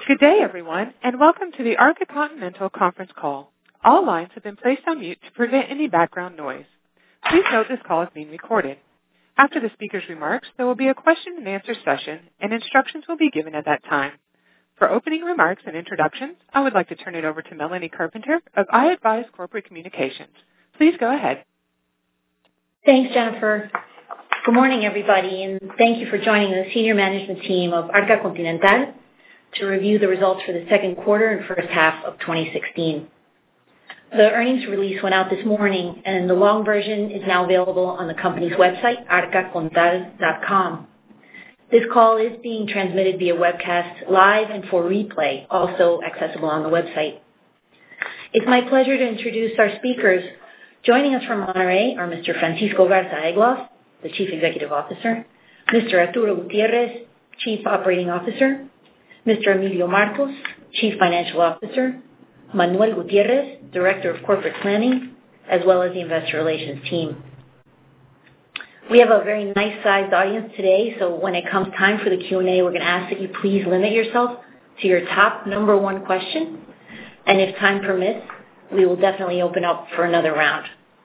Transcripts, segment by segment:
Good day, everyone, and welcome to the Arca Continental conference call. All lines have been placed on mute to prevent any background noise. Please note this call is being recorded. After the speaker's remarks, there will be a question and answer session, and instructions will be given at that time. For opening remarks and introductions, I would like to turn it over to Melanie Carpenter of iAdvise Corporate Communications. Please go ahead. Thanks, Jennifer. Good morning, everybody, and thank you for joining the senior management team of Arca Continental to review the results for the second quarter and first half of 2016. The earnings release went out this morning, and the long version is now available on the company's website, arcacontal.com. This call is being transmitted via webcast live and for replay, also accessible on the website. It's my pleasure to introduce our speakers. Joining us from Monterrey are Mr. Francisco Garza Egloff, the Chief Executive Officer, Mr. Arturo Gutierrez, Chief Operating Officer, Mr. Emilio Marcos, Chief Financial Officer, Manuel Gutierrez, Director of Corporate Planning, as well as the Investor Relations team. We have a very nice-sized audience today, so when it comes time for the Q&A, we're going to ask that you please limit yourself to your top number one question, and if time permits, we will definitely open up for another round.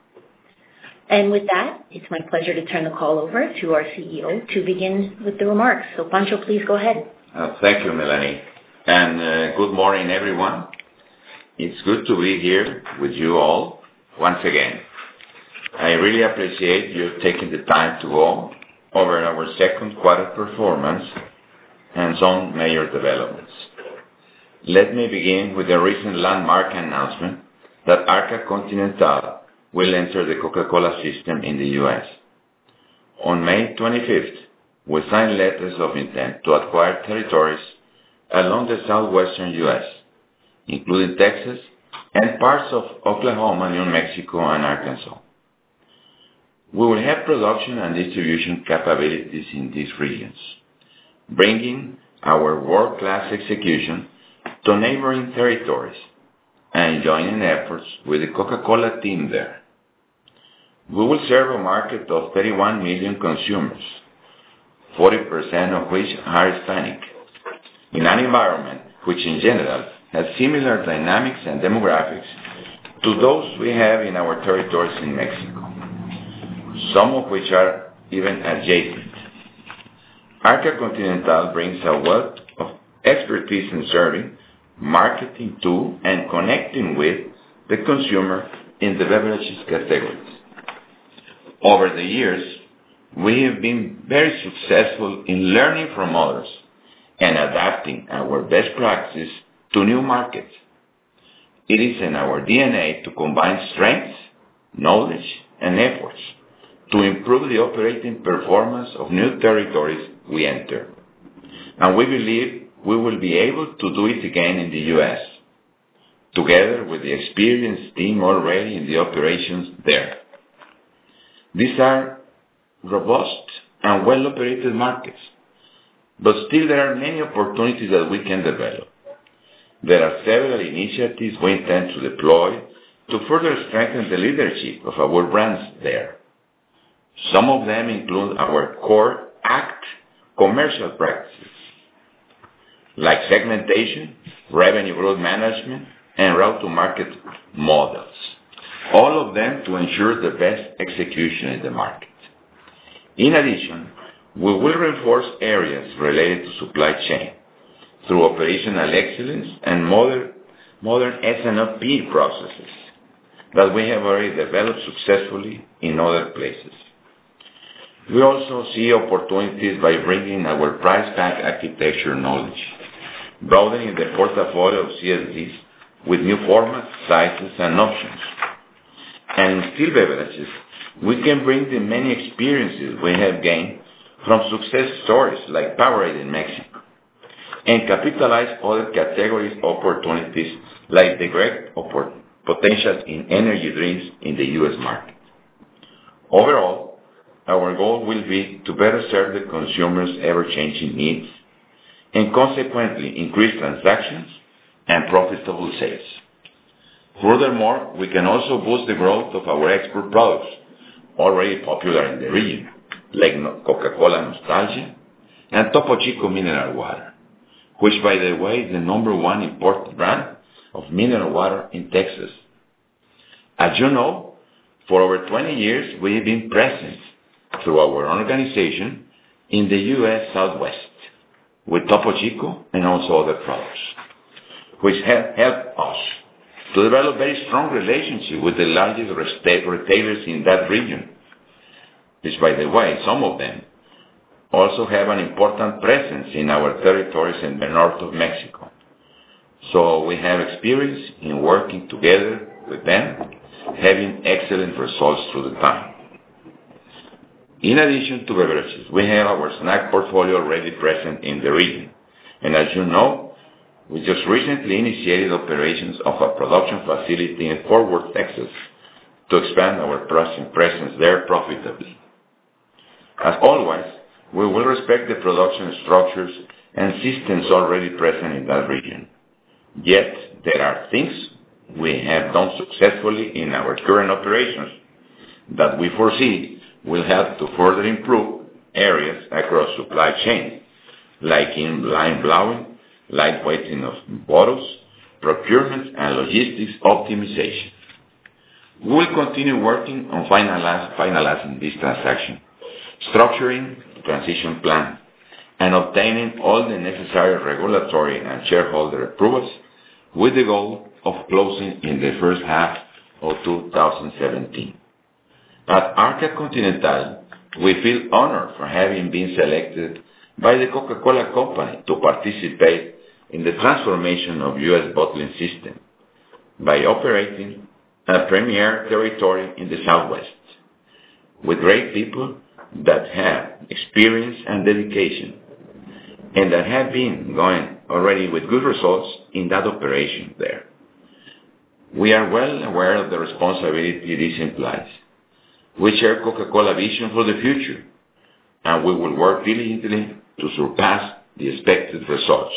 And with that, it's my pleasure to turn the call over to our CEO to begin with the remarks. So, Pancho, please go ahead. Thank you, Melanie, and good morning, everyone. It's good to be here with you all once again. I really appreciate you taking the time to go over our second quarter performance and some major developments. Let me begin with the recent landmark announcement that Arca Continental will enter the Coca-Cola system in the U.S. On May 25th, we signed letters of intent to acquire territories along the southwestern U.S., including Texas and parts of Oklahoma, New Mexico, and Arkansas. We will have production and distribution capabilities in these regions, bringing our world-class execution to neighboring territories and joining efforts with the Coca-Cola team there. We will serve a market of 31 million consumers, 40% of which are Hispanic, in an environment which in general has similar dynamics and demographics to those we have in our territories in Mexico, some of which are even adjacent. Arca Continental brings a wealth of expertise in serving, marketing to, and connecting with the consumer in the beverages categories. Over the years, we have been very successful in learning from others and adapting our best practices to new markets. It is in our DNA to combine strengths, knowledge, and efforts to improve the operating performance of new territories we enter. And we believe we will be able to do it again in the U.S., together with the experienced team already in the operations there. These are robust and well-operated markets, but still there are many opportunities that we can develop. There are several initiatives we intend to deploy to further strengthen the leadership of our brands there. Some of them include our core ACT commercial practices, like segmentation, revenue growth management, and route-to-market models, all of them to ensure the best execution in the market. In addition, we will reinforce areas related to supply chain through operational excellence and modern S&OP processes that we have already developed successfully in other places. We also see opportunities by bringing our price pack architecture knowledge, broadening the portfolio of CSDs with new formats, sizes, and options. And in still beverages, we can bring the many experiences we have gained from success stories like Powerade in Mexico, and capitalize other categories opportunities like the great potential in energy drinks in the U.S. market. Overall, our goal will be to better serve the consumer's ever-changing needs and consequently increase transactions and profitable sales. Furthermore, we can also boost the growth of our export products, already popular in the region, like Coca-Cola Nostalgia and Topo Chico Mineral Water, which, by the way, is the number one imported brand of mineral water in Texas. As you know, for over 20 years, we have been present through our organization in the U.S. Southwest with Topo Chico and also other products, which have helped us to develop very strong relationship with the largest retailers in that region, which, by the way, some of them also have an important presence in our territories in the north of Mexico. So we have experience in working together with them, having excellent results through the time. In addition to beverages, we have our snack portfolio already present in the region. And as you know, we just recently initiated operations of a production facility in Fort Worth, Texas, to expand our presence there profitably. As always, we will respect the production structures and systems already present in that region. Yet, there are things we have done successfully in our current operations that we foresee will help to further improve areas across supply chain, like in line blowing, lightweighting of bottles, procurement, and logistics optimization. We will continue working on finalizing this transaction, structuring the transition plan, and obtaining all the necessary regulatory and shareholder approvals with the goal of closing in the first half of 2017. At Arca Continental, we feel honored for having been selected by the Coca-Cola Company to participate in the transformation of U.S. bottling system by operating a premier territory in the Southwest with great people that have experience and dedication and that have been going already with good results in that operation there. We are well aware of the responsibility this implies. We share Coca-Cola vision for the future, and we will work diligently to surpass the expected results.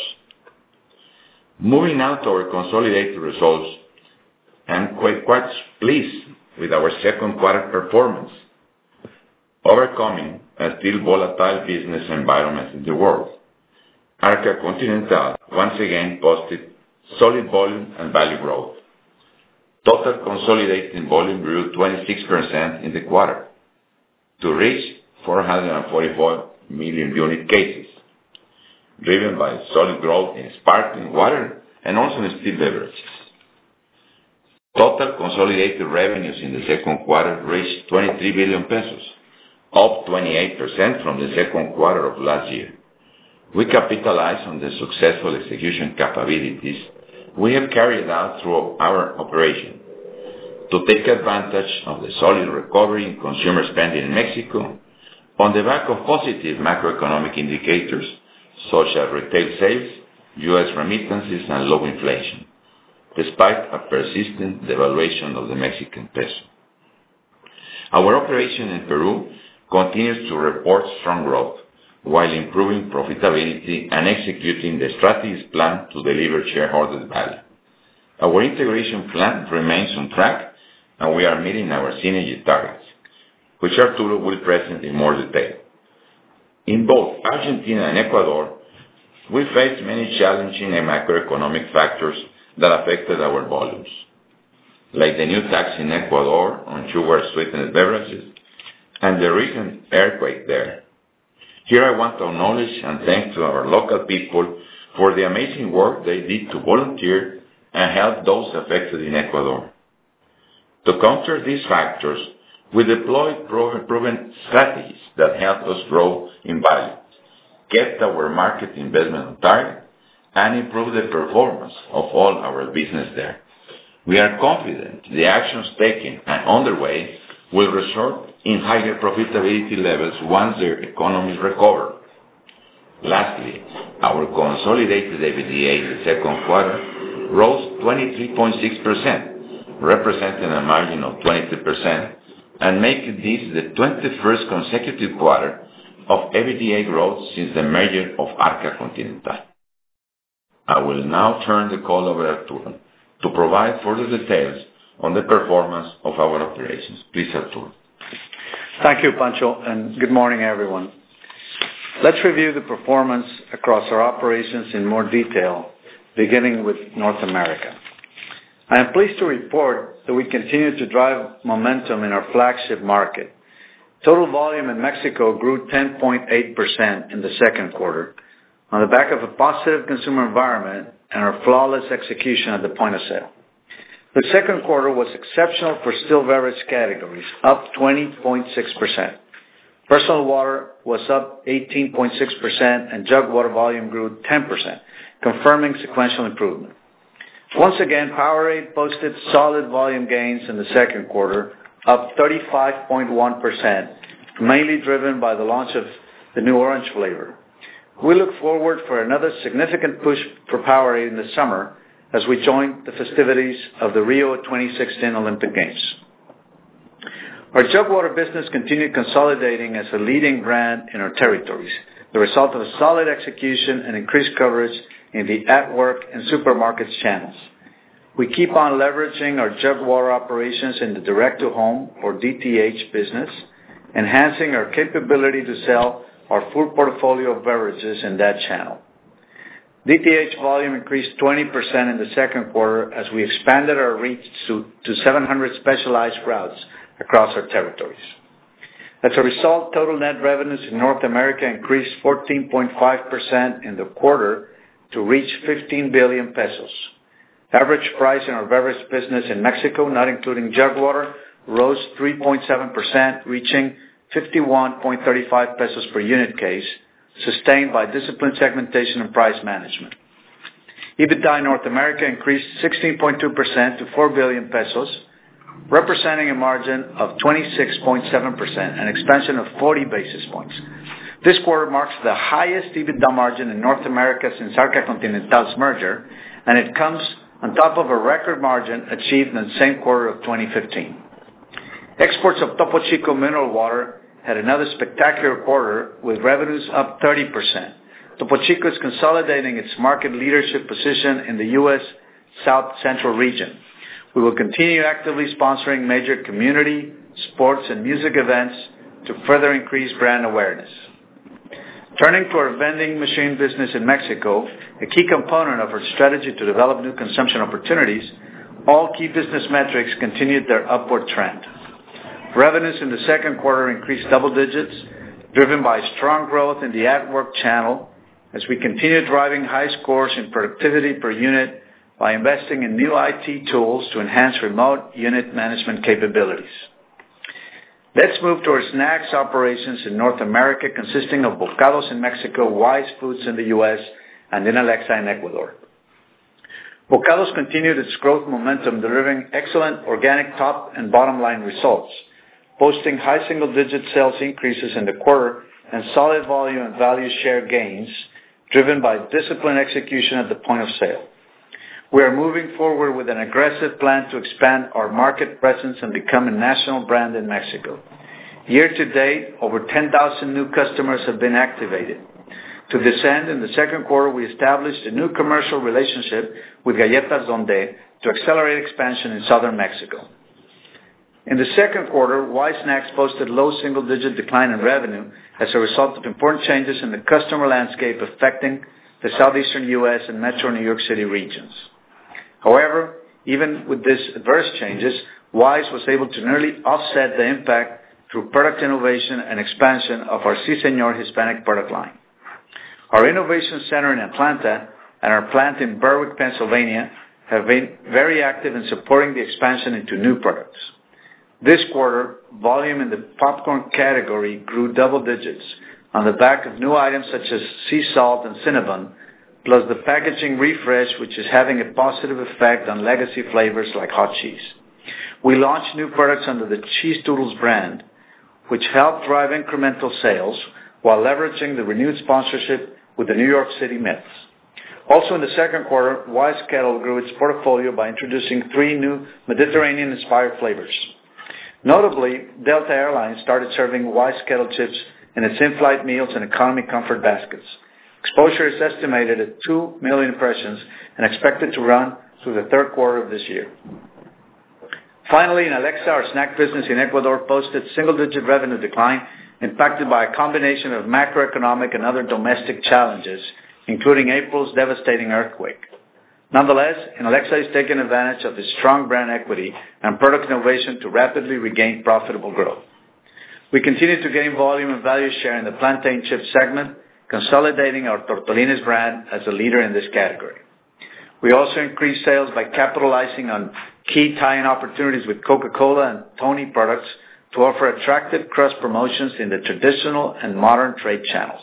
Moving now to our consolidated results, I'm quite pleased with our second quarter performance, overcoming a still volatile business environment in the world. Arca Continental once again posted solid volume and value growth. Total consolidated volume grew 26% in the quarter to reach 444 million unit cases, driven by solid growth in sparkling water and also in still beverages. Total consolidated revenues in the second quarter reached 23 billion pesos, up 28% from the second quarter of last year. We capitalize on the successful execution capabilities we have carried out through our operation to take advantage of the solid recovery in consumer spending in Mexico on the back of positive macroeconomic indicators such as retail sales, U.S. remittances, and low inflation, despite a persistent devaluation of the Mexican peso. Our operation in Peru continues to report strong growth while improving profitability and executing the strategic plan to deliver shareholder value. Our integration plan remains on track, and we are meeting our synergy targets, which Arturo will present in more detail. In both Argentina and Ecuador, we faced many challenging and macroeconomic factors that affected our volumes, like the new tax in Ecuador on sugar-sweetened beverages and the recent earthquake there. Here I want to acknowledge and thank to our local people for the amazing work they did to volunteer and help those affected in Ecuador. To counter these factors, we deployed proven strategies that helped us grow in value, kept our market investment on target, and improved the performance of all our business there. We are confident the actions taken and underway will result in higher profitability levels once their economies recover. Lastly, our consolidated EBITDA in the second quarter rose 23.6%, representing a margin of 23%, and making this the 21st consecutive quarter of EBITDA growth since the merger of Arca Continental. I will now turn the call over to Arturo to provide further details on the performance of our operations. Please, Arturo. Thank you, Pancho, and good morning, everyone. Let's review the performance across our operations in more detail, beginning with North America. I am pleased to report that we continue to drive momentum in our flagship market. Total volume in Mexico grew 10.8% in the second quarter on the back of a positive consumer environment and our flawless execution at the point of sale. The second quarter was exceptional for still beverage categories, up 20.6%. Personal water was up 18.6% and jug water volume grew 10%, confirming sequential improvement. Once again, Powerade posted solid volume gains in the second quarter, up 35.1%, mainly driven by the launch of the new orange flavor. We look forward for another significant push for Powerade in the summer as we join the festivities of the Rio 2016 Olympic Games. Our jug water business continued consolidating as a leading brand in our territories, the result of a solid execution and increased coverage in the at-work and supermarkets channels. We keep on leveraging our jug water operations in the direct-to-home or DTH business, enhancing our capability to sell our full portfolio of beverages in that channel. DTH volume increased 20% in the second quarter as we expanded our reach to 700 specialized routes across our territories. As a result, total net revenues in North America increased 14.5% in the quarter to reach 15 billion pesos. Average price in our beverage business in Mexico, not including jug water, rose 3.7%, reaching 51.35 pesos per unit case, sustained by disciplined segmentation and price management. EBITDA in North America increased 16.2% to 4 billion pesos, representing a margin of 26.7%, an expansion of 40 basis points. This quarter marks the highest EBITDA margin in North America since Arca Continental's merger, and it comes on top of a record margin achieved in the same quarter of 2015. Exports of Topo Chico mineral water had another spectacular quarter with revenues up 30%. Topo Chico is consolidating its market leadership position in the U.S. South Central region. We will continue actively sponsoring major community, sports, and music events to further increase brand awareness. Turning to our vending machine business in Mexico, a key component of our strategy to develop new consumption opportunities, all key business metrics continued their upward trend. Revenues in the second quarter increased double digits, driven by strong growth in the at-work channel as we continue driving high scores in productivity per unit by investing in new IT tools to enhance remote unit management capabilities. Let's move to our snacks operations in North America, consisting of Bokados in Mexico, Wise Foods in the U.S., and Inalecsa in Ecuador. Bokados continued its growth momentum, delivering excellent organic top and bottom line results, posting high single-digit sales increases in the quarter and solid volume and value share gains, driven by disciplined execution at the point of sale. We are moving forward with an aggressive plan to expand our market presence and become a national brand in Mexico. Year to date, over 10,000 new customers have been activated. To this end, in the second quarter, we established a new commercial relationship with Galletas Donde to accelerate expansion in southern Mexico. In the second quarter, Wise Snacks posted low single-digit decline in revenue as a result of important changes in the customer landscape affecting the southeastern U.S. and metro New York City regions. However, even with these adverse changes, Wise was able to nearly offset the impact through product innovation and expansion of our Si Senor Hispanic product line. Our innovation center in Atlanta and our plant in Berwick, Pennsylvania, have been very active in supporting the expansion into new products. This quarter, volume in the popcorn category grew double digits on the back of new items such as sea salt and Cinnabon, plus the packaging refresh, which is having a positive effect on legacy flavors like hot cheese. We launched new products under the Cheese Doodles brand, which helped drive incremental sales while leveraging the renewed sponsorship with the New York City Mets. Also in the second quarter, Wise Kettle grew its portfolio by introducing 3 new Mediterranean-inspired flavors. Notably, Delta Airlines started serving Wise Kettle chips in its in-flight meals and economy comfort baskets. Exposure is estimated at 2 million impressions and expected to run through the third quarter of this year. Finally, Inalecsa, our snack business in Ecuador, posted single-digit revenue decline impacted by a combination of macroeconomic and other domestic challenges, including April's devastating earthquake. Nonetheless, Inalecsa is taking advantage of its strong brand equity and product innovation to rapidly regain profitable growth. We continue to gain volume and value share in the plantain chip segment, consolidating our Tortolines brand as a leader in this category. We also increased sales by capitalizing on key tie-in opportunities with Coca-Cola and Tony products to offer attractive cross promotions in the traditional and modern trade channels.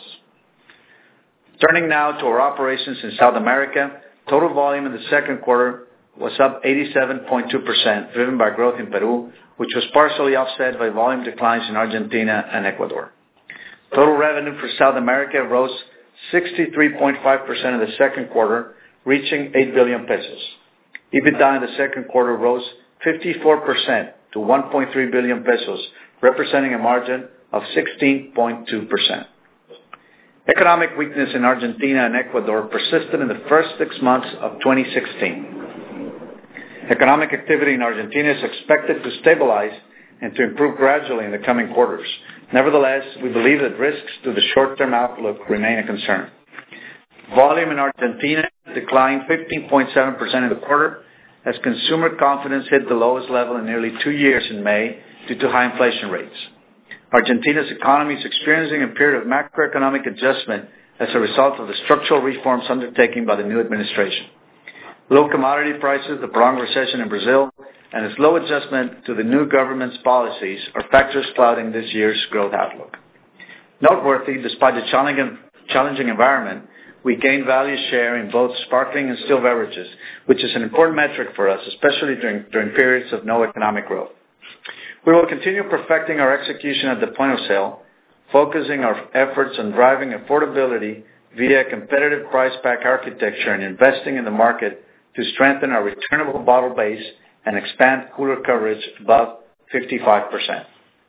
Turning now to our operations in South America, total volume in the second quarter was up 87.2%, driven by growth in Peru, which was partially offset by volume declines in Argentina and Ecuador. Total revenue for South America rose 63.5% in the second quarter, reaching 8 billion pesos. EBITDA in the second quarter rose 54% to 1.3 billion pesos, representing a margin of 16.2%. Economic weakness in Argentina and Ecuador persisted in the first 6 months of 2016. Economic activity in Argentina is expected to stabilize and to improve gradually in the coming quarters. Nevertheless, we believe that risks to the short-term outlook remain a concern. Volume in Argentina declined 15.7% in the quarter as consumer confidence hit the lowest level in nearly 2 years in May due to high inflation rates. Argentina's economy is experiencing a period of macroeconomic adjustment as a result of the structural reforms undertaken by the new administration. Low commodity prices, the prolonged recession in Brazil, and a slow adjustment to the new government's policies are factors clouding this year's growth outlook. Noteworthy, despite the challenging environment, we gained value share in both sparkling and still beverages, which is an important metric for us, especially during periods of no economic growth. We will continue perfecting our execution at the point of sale, focusing our efforts on driving affordability via competitive price pack architecture and investing in the market to strengthen our returnable bottle base and expand cooler coverage above 55%.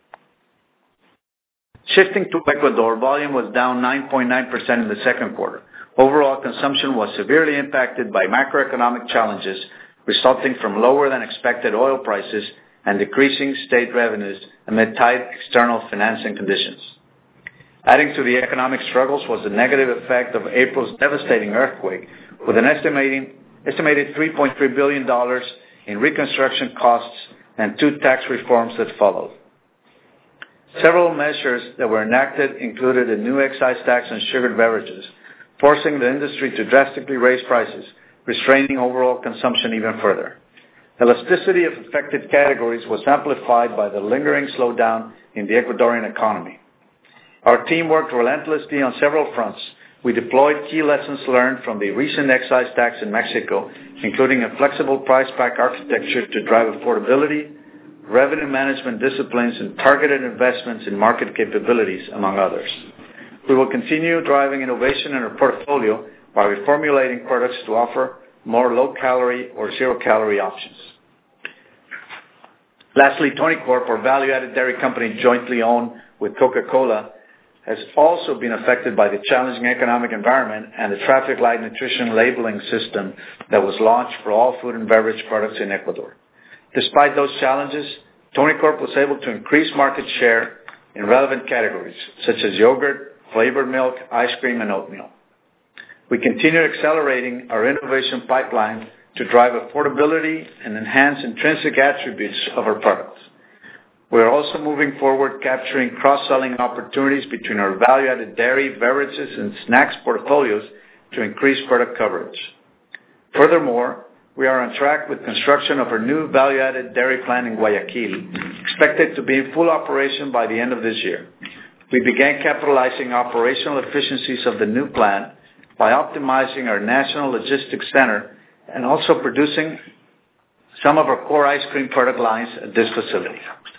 Shifting to Ecuador, volume was down 9.9% in the second quarter. Overall consumption was severely impacted by macroeconomic challenges resulting from lower than expected oil prices and decreasing state revenues amid tight external financing conditions. Adding to the economic struggles was the negative effect of April's devastating earthquake, with an estimated $3.3 billion in reconstruction costs and 2 tax reforms that followed. Several measures that were enacted included a new excise tax on sugared beverages, forcing the industry to drastically raise prices, restraining overall consumption even further. Elasticity of affected categories was amplified by the lingering slowdown in the Ecuadorian economy. Our team worked relentlessly on several fronts. We deployed key lessons learned from the recent excise tax in Mexico, including a flexible price pack architecture to drive affordability, revenue management disciplines, and targeted investments in market capabilities, among others. We will continue driving innovation in our portfolio by reformulating products to offer more low-calorie or zero-calorie options. Lastly, Tony Corp, our value-added dairy company jointly owned with Coca-Cola, has also been affected by the challenging economic environment and the traffic light nutrition labeling system that was launched for all food and beverage products in Ecuador. Despite those challenges, Tony Corp was able to increase market share in relevant categories such as yogurt, flavored milk, ice cream, and oatmeal. We continue accelerating our innovation pipeline to drive affordability and enhance intrinsic attributes of our products. We are also moving forward capturing cross-selling opportunities between our value-added dairy, beverages, and snacks portfolios to increase product coverage. Furthermore, we are on track with construction of our new value-added dairy plant in Guayaquil, expected to be in full operation by the end of this year. We began capitalizing operational efficiencies of the new plant by optimizing our national logistics center and also producing some of our core ice cream product lines at this facility.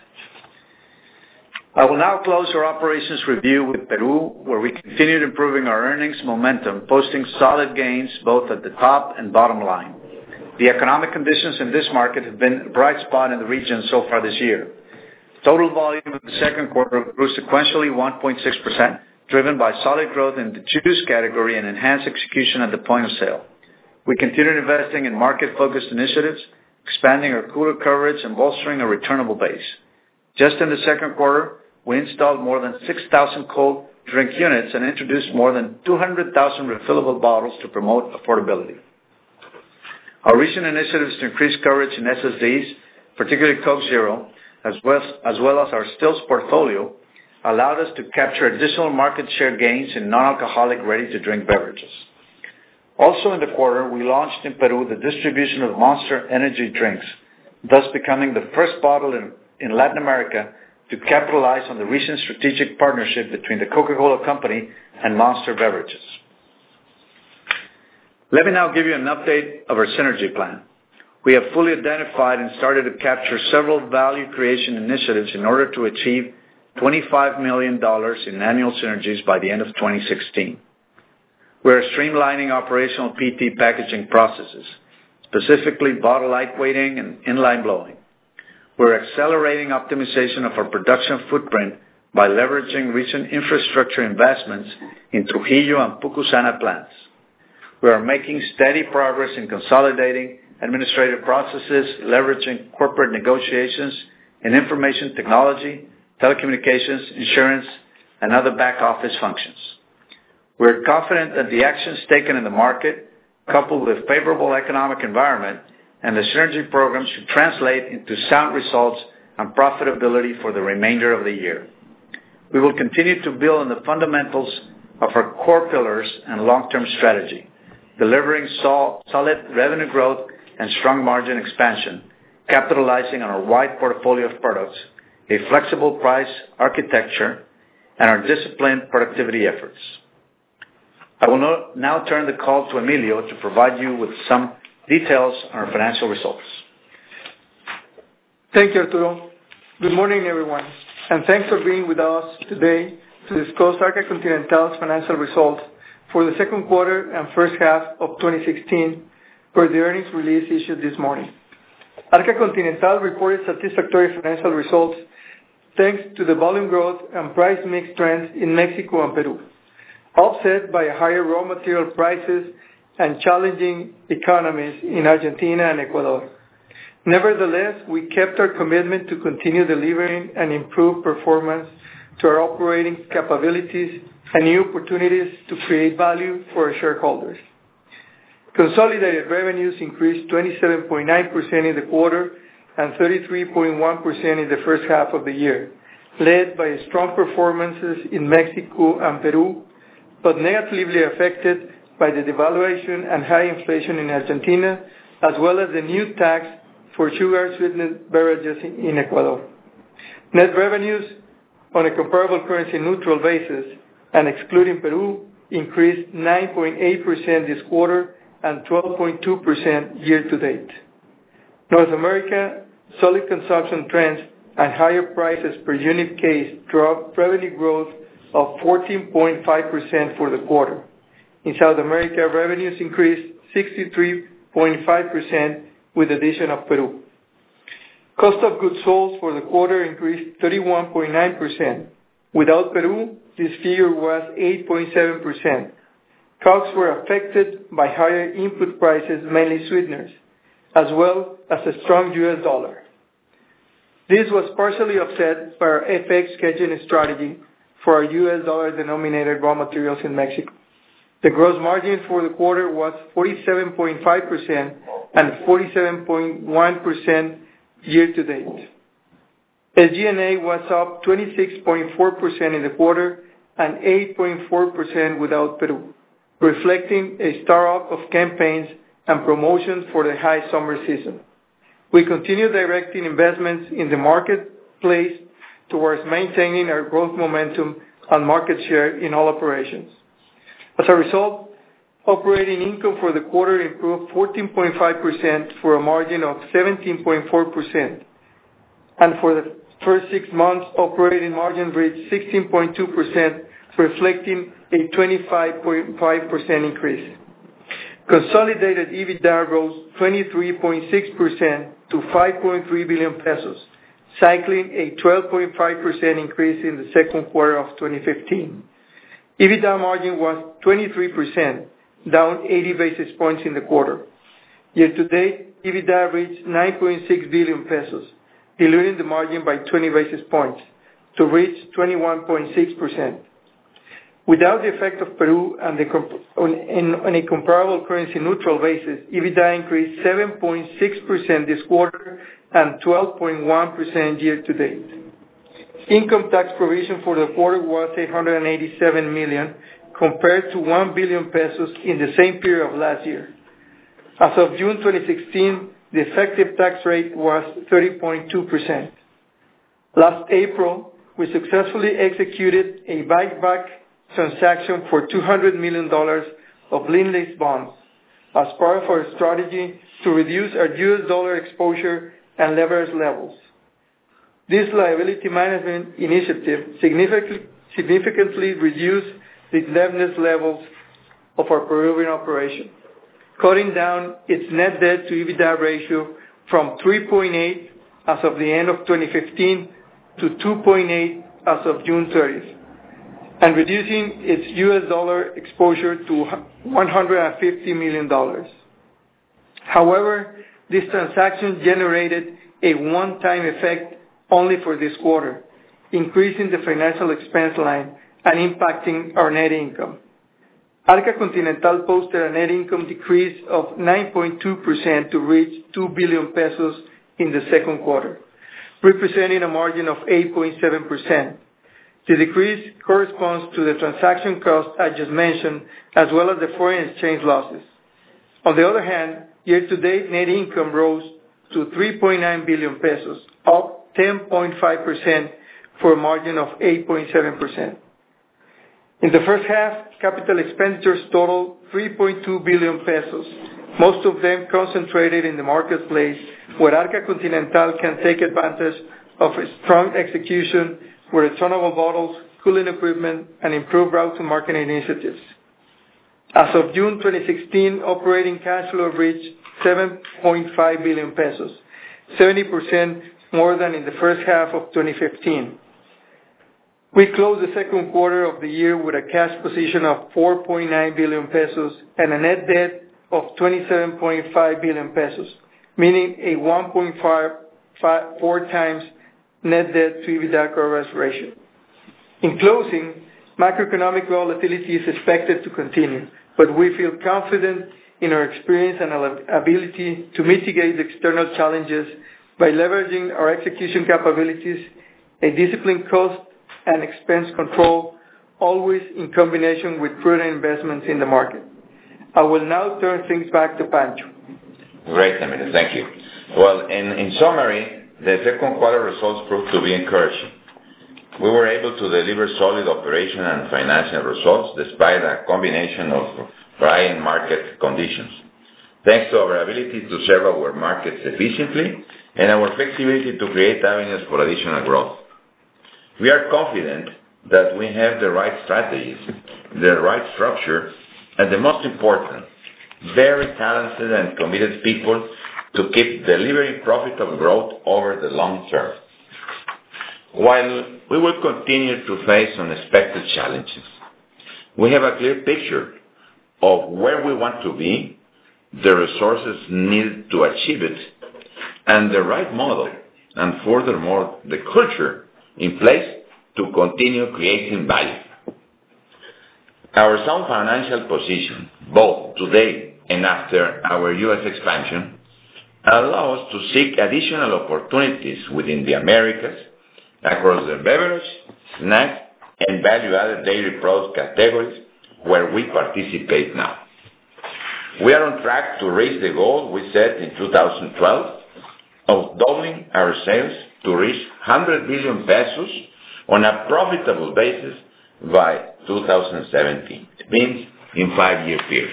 I will now close our operations review with Peru, where we continued improving our earnings momentum, posting solid gains both at the top and bottom line. The economic conditions in this market have been a bright spot in the region so far this year. Total volume in the second quarter grew sequentially 1.6%, driven by solid growth in the juice category and enhanced execution at the point of sale. We continued investing in market-focused initiatives, expanding our cooler coverage and bolstering a returnable base. Just in the second quarter, we installed more than 6,000 cold drink units and introduced more than 200,000 refillable bottles to promote affordability. Our recent initiatives to increase coverage in SSDs, particularly Coke Zero, as well as our stills portfolio, allowed us to capture additional market share gains in non-alcoholic ready-to-drink beverages. Also in the quarter, we launched in Peru the distribution of Monster energy drinks, thus becoming the first bottle in Latin America to capitalize on the recent strategic partnership between the Coca-Cola Company and Monster Beverages. Let me now give you an update of our synergy plan. We have fully identified and started to capture several value creation initiatives in order to achieve $25 million in annual synergies by the end of 2016. We are streamlining operational PET packaging processes, specifically bottle lightweighting and inline blowing. We're accelerating optimization of our production footprint by leveraging recent infrastructure investments in Trujillo and Pucusana plants. We are making steady progress in consolidating administrative processes, leveraging corporate negotiations in information technology, telecommunications, insurance, and other back office functions. We're confident that the actions taken in the market, coupled with favorable economic environment, and the synergy program should translate into sound results and profitability for the remainder of the year. We will continue to build on the fundamentals of our core pillars and long-term strategy, delivering solid revenue growth and strong margin expansion, capitalizing on our wide portfolio of products, a flexible price architecture, and our disciplined productivity efforts. I will now turn the call to Emilio to provide you with some details on our financial results. Thank you, Arturo. Good morning, everyone, and thanks for being with us today to discuss Arca Continental's financial results for the second quarter and first half of 2016 per the earnings release issued this morning. Arca Continental reported satisfactory financial results thanks to the volume growth and price mix trends in Mexico and Peru, offset by higher raw material prices and challenging economies in Argentina and Ecuador. Nevertheless, we kept our commitment to continue delivering and improve performance to our operating capabilities and new opportunities to create value for our shareholders. Consolidated revenues increased 27.9% in the quarter and 33.1% in the first half of the year, led by strong performances in Mexico and Peru, but negatively affected by the devaluation and high inflation in Argentina, as well as the new tax for sugar-sweetened beverages in Ecuador. Net revenues on a comparable currency-neutral basis and excluding Peru increased 9.8% this quarter and 12.2% year-to-date. North America, solid consumption trends and higher prices per unit case drove revenue growth of 14.5% for the quarter. In South America, revenues increased 63.5% with the addition of Peru. Cost of goods sold for the quarter increased 31.9%. Without Peru, this figure was 8.7%. COGS were affected by higher input prices, mainly sweeteners, as well as a strong U.S. dollar. This was partially offset by our FX hedging strategy for our U.S. dollar-denominated raw materials in Mexico. The gross margin for the quarter was 47.5% and 47.1% year-to-date. SG&A was up 26.4% in the quarter and 8.4% without Peru, reflecting a start-up of campaigns and promotions for the high summer season. We continue directing investments in the marketplace towards maintaining our growth momentum and market share in all operations. As a result, operating income for the quarter improved 14.5% for a margin of 17.4%. And for the first 6 months, operating margin reached 16.2%, reflecting a 25.5% increase. Consolidated EBITDA rose 23.6% to 5.3 billion pesos, cycling a 12.5% increase in the second quarter of 2015. EBITDA margin was 23%, down 80 basis points in the quarter. Year-to-date, EBITDA reached 9.6 billion pesos, diluting the margin by 20 basis points to reach 21.6%. Without the effect of Peru and on a comparable currency neutral basis, EBITDA increased 7.6% this quarter and 12.1% year to date. Income tax provision for the quarter was 887 million, compared to 1 billion pesos in the same period of last year. As of June 2016, the effective tax rate was 30.2%. Last April, we successfully executed a buyback transaction for $200 million of lien-based bonds as part of our strategy to reduce our U.S. dollar exposure and leverage levels. This liability management initiative significantly reduced the indebtedness levels of our Peruvian operation, cutting down its net debt to EBITDA ratio from 3.8 as of the end of 2015 to 2.8 as of June 30th, and reducing its U.S. dollar exposure to $150 million. However, this transaction generated a one-time effect only for this quarter, increasing the financial expense line and impacting our net income. Arca Continental posted a net income decrease of 9.2% to reach 2 billion pesos in the second quarter, representing a margin of 8.7%. The decrease corresponds to the transaction cost I just mentioned, as well as the foreign exchange losses. On the other hand, year-to-date net income rose to 3.9 billion pesos, up 10.5% for a margin of 8.7%. In the first half, capital expenditures totaled 3.2 billion pesos, most of them concentrated in the marketplace where Arca Continental can take advantage of a strong execution with returnable bottles, cooling equipment, and improved route-to-market initiatives. As of June 2016, operating cash flow reached 7.5 billion pesos, 70% more than in the first half of 2015. We closed the second quarter of the year with a cash position of 4.9 billion pesos and a net debt of 27.5 billion pesos, meaning a 1.4 times net debt to EBITDA coverage ratio. In closing, macroeconomic volatility is expected to continue, but we feel confident in our experience and our ability to mitigate external challenges by leveraging our execution capabilities, a disciplined cost and expense control, always in combination with prudent investments in the market. I will now turn things back to Pancho. Great, Emilio. Thank you. Well, in summary, the second quarter results proved to be encouraging. We were able to deliver solid operational and financial results despite a combination of varying market conditions, thanks to our ability to serve our markets efficiently and our flexibility to create avenues for additional growth. We are confident that we have the right strategies, the right structure, and the most important, very talented and committed people to keep delivering profitable growth over the long term. While we will continue to face unexpected challenges, we have a clear picture of where we want to be, the resources needed to achieve it, and the right model, and furthermore, the culture in place to continue creating value. Our sound financial position, both today and after our U.S. expansion, allow us to seek additional opportunities within the Americas, across the beverage, snack, and value-added dairy product categories where we participate now. We are on track to reach the goal we set in 2012 of doubling our sales to reach 100 billion pesos on a profitable basis by 2017. It means in 5-year period.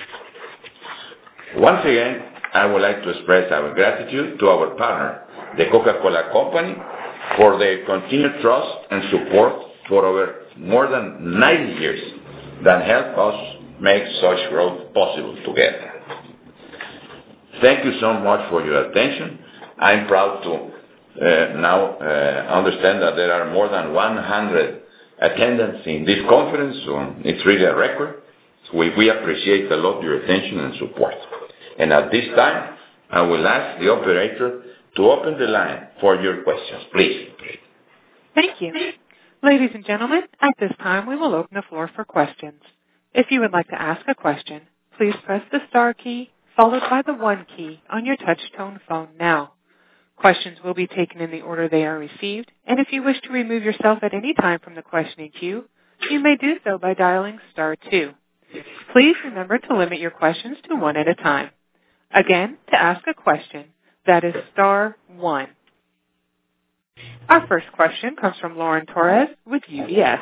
Once again, I would like to express our gratitude to our partner, the Coca-Cola Company, for their continued trust and support for over more than 90 years that help us make such growth possible together. Thank you so much for your attention. I'm proud to now understand that there are more than 100 attendants in this conference, so it's really a record. So we appreciate a lot your attention and support. And at this time, I will ask the operator to open the line for your questions, please. Thank you. Ladies and gentlemen, at this time we will open the floor for questions. If you would like to ask a question, please press the star key followed by the 1 key on your touch-tone phone now. Questions will be taken in the order they are received, and if you wish to remove yourself at any time from the questioning queue, you may do so by dialing star 2. Please remember to limit your questions to 1 at a time. Again, to ask a question, that is star 1. Our first question comes from Lauren Torres with UBS.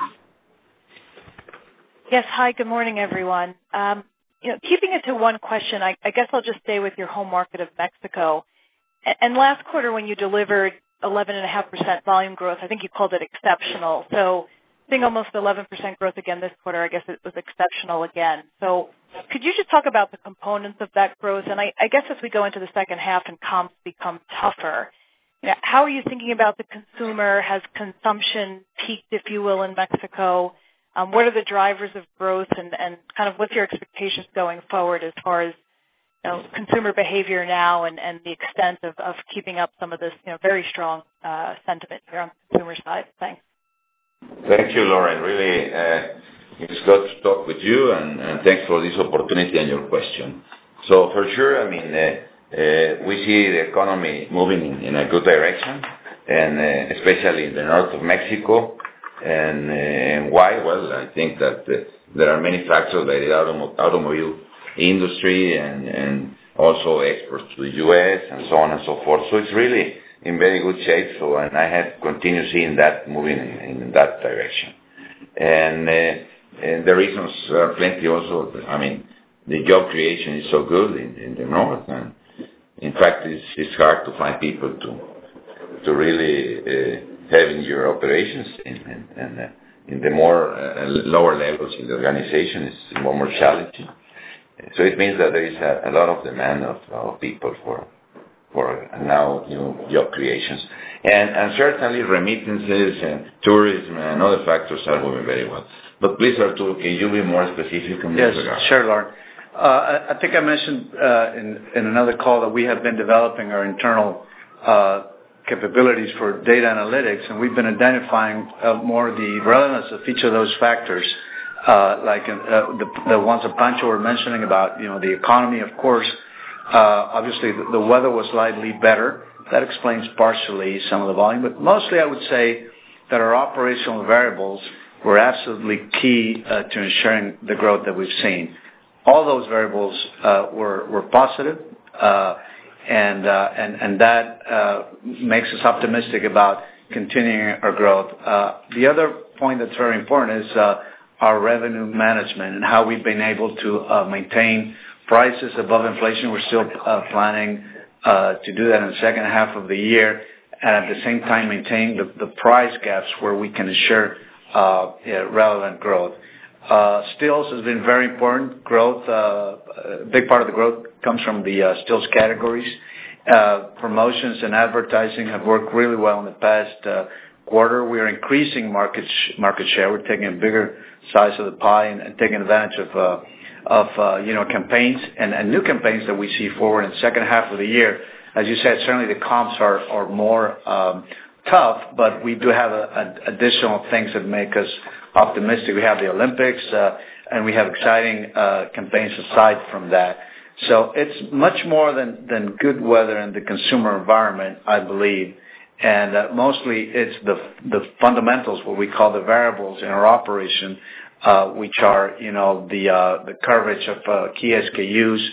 Yes, hi, good morning, everyone. Keeping it to one question, I guess I'll just stay with your home market of Mexico. And last quarter when you delivered 11.5% volume growth, I think you called it exceptional. So seeing almost 11% growth again this quarter, I guess it was exceptional again. So could you just talk about the components of that growth? And I guess as we go into the second half and comps become tougher, how are you thinking about the consumer? Has consumption peaked, if you will, in Mexico? What are the drivers of growth and kind of what's your expectations going forward as far as consumer behavior now and the extent of keeping up some of this very strong sentiment here on the consumer side? Thanks. Thank you, Lauren. Really, it's good to talk with you, and thanks for this opportunity and your question. So for sure, we see the economy moving in a good direction, and especially in the north of Mexico. And why? Well, I think that there are many factors like the automobile industry and also exports to the U.S. and so on and so forth. So it's really in very good shape. So, and I have continued seeing that moving in that direction. And the reasons are plenty also. The job creation is so good in the north, and in fact, it's hard to find people to really have in your operations and in the more lower levels in the organization is more challenging. So it means that there is a lot of demand of people for now job creations. And certainly remittances and tourism and other factors are moving very well. But please, Arturo, can you be more specific on this regard? Yes, sure, Lauren. I think I mentioned in another call that we have been developing our internal capabilities for data analytics, and we've been identifying more the relevance of each of those factors, like the ones that Pancho were mentioning about, the economy, of course. Obviously, the weather was slightly better. That explains partially some of the volume, but mostly I would say that our operational variables were absolutely key to ensuring the growth that we've seen. All those variables were positive, and that makes us optimistic about continuing our growth. The other point that's very important is our revenue management and how we've been able to maintain prices above inflation. We're still planning to do that in the second half of the year, and at the same time maintain the price gaps where we can ensure relevant growth. Stills has been very important. Growth, a big part of the growth comes from the stills categories. Promotions and advertising have worked really well in the past quarter. We are increasing market share. We're taking a bigger size of the pie and taking advantage of campaigns and new campaigns that we see forward in the second half of the year. As you said, certainly the comps are more tough, but we do have additional things that make us optimistic. We have the Olympics, and we have exciting campaigns aside from that. So it's much more than good weather in the consumer environment, I believe. And mostly it's the fundamentals, what we call the variables in our operation, which are, the coverage of key SKUs,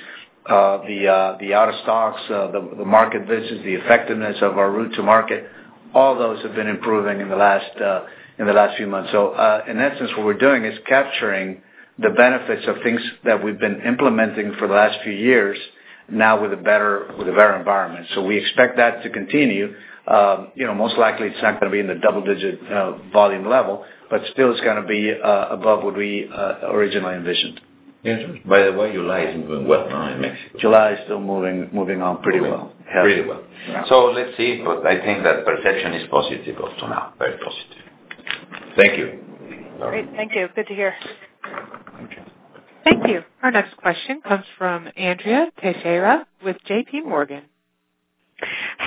the out of stocks, the market visits, the effectiveness of our route to market. All those have been improving in the last few months. So in essence, what we're doing is capturing the benefits of things that we've been implementing for the last few years, now with a better environment. So we expect that to continue. Most likely it's not going to be in the double-digit volume level, but still it's going to be above what we originally envisioned. Yes. By the way, July is moving well now in Mexico. July is still moving on pretty well. Yeah. Pretty well. Yeah. So let's see, but I think that perception is positive up to now, very positive. Thank you. Great, thank you. Good to hear. Okay. Thank you. Our next question comes from Andrea Teixeira with J.P. Morgan.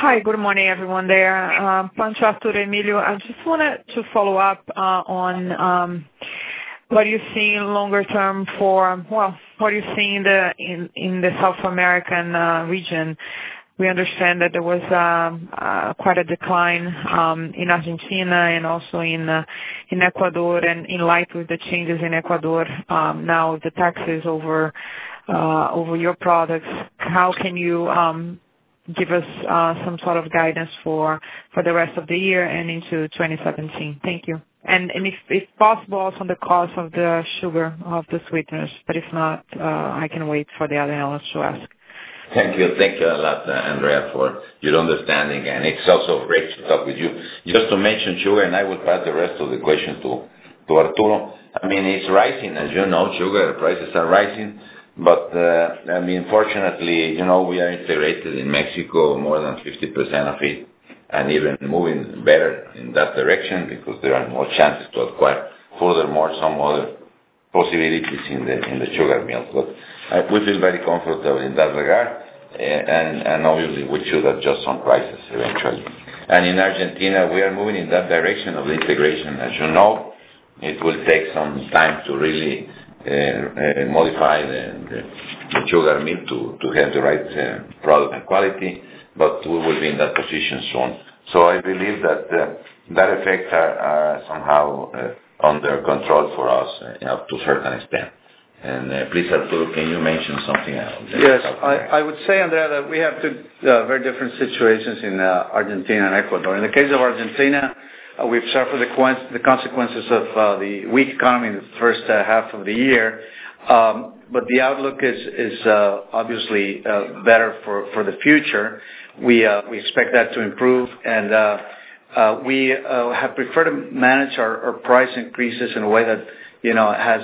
Hi, good morning, everyone there. Pancho, Arturo, Emilio, I just wanted to follow up on what you're seeing longer term what are you seeing in the South American region? We understand that there was quite a decline in Argentina and also in Ecuador, and in light of the changes in Ecuador now the taxes over your products. How can you give us some sort of guidance for the rest of the year and into 2017? Thank you. And if possible, also on the cost of the sugar, of the sweeteners. But if not, I can wait for the other analysts to ask. Thank you a lot, Andrea, for your understanding, and it's also great to talk with you. Just to mention sugar, and I will pass the rest of the question to Arturo. I mean, it's rising, as you know, sugar prices are rising, but fortunately, we are integrated in Mexico, more than 50% of it, and even moving better in that direction because there are more chances to acquire furthermore some other possibilities in the sugar mills. But we feel very comfortable in that regard, and obviously we should adjust some prices eventually. And in Argentina, we are moving in that direction of integration. As you know, it will take some time to really modify the sugar mill to have the right product and quality, but we will be in that position soon. So I believe that that effects are somehow under control for us up to a certain extent. And please, Arturo, can you mention something else? Yes, I would say, Andrea, that we have two very different situations in Argentina and Ecuador. In the case of Argentina, we've suffered the consequences of the weak economy in the first half of the year, but the outlook is obviously better for the future. We expect that to improve, and we have preferred to manage our price increases in a way that has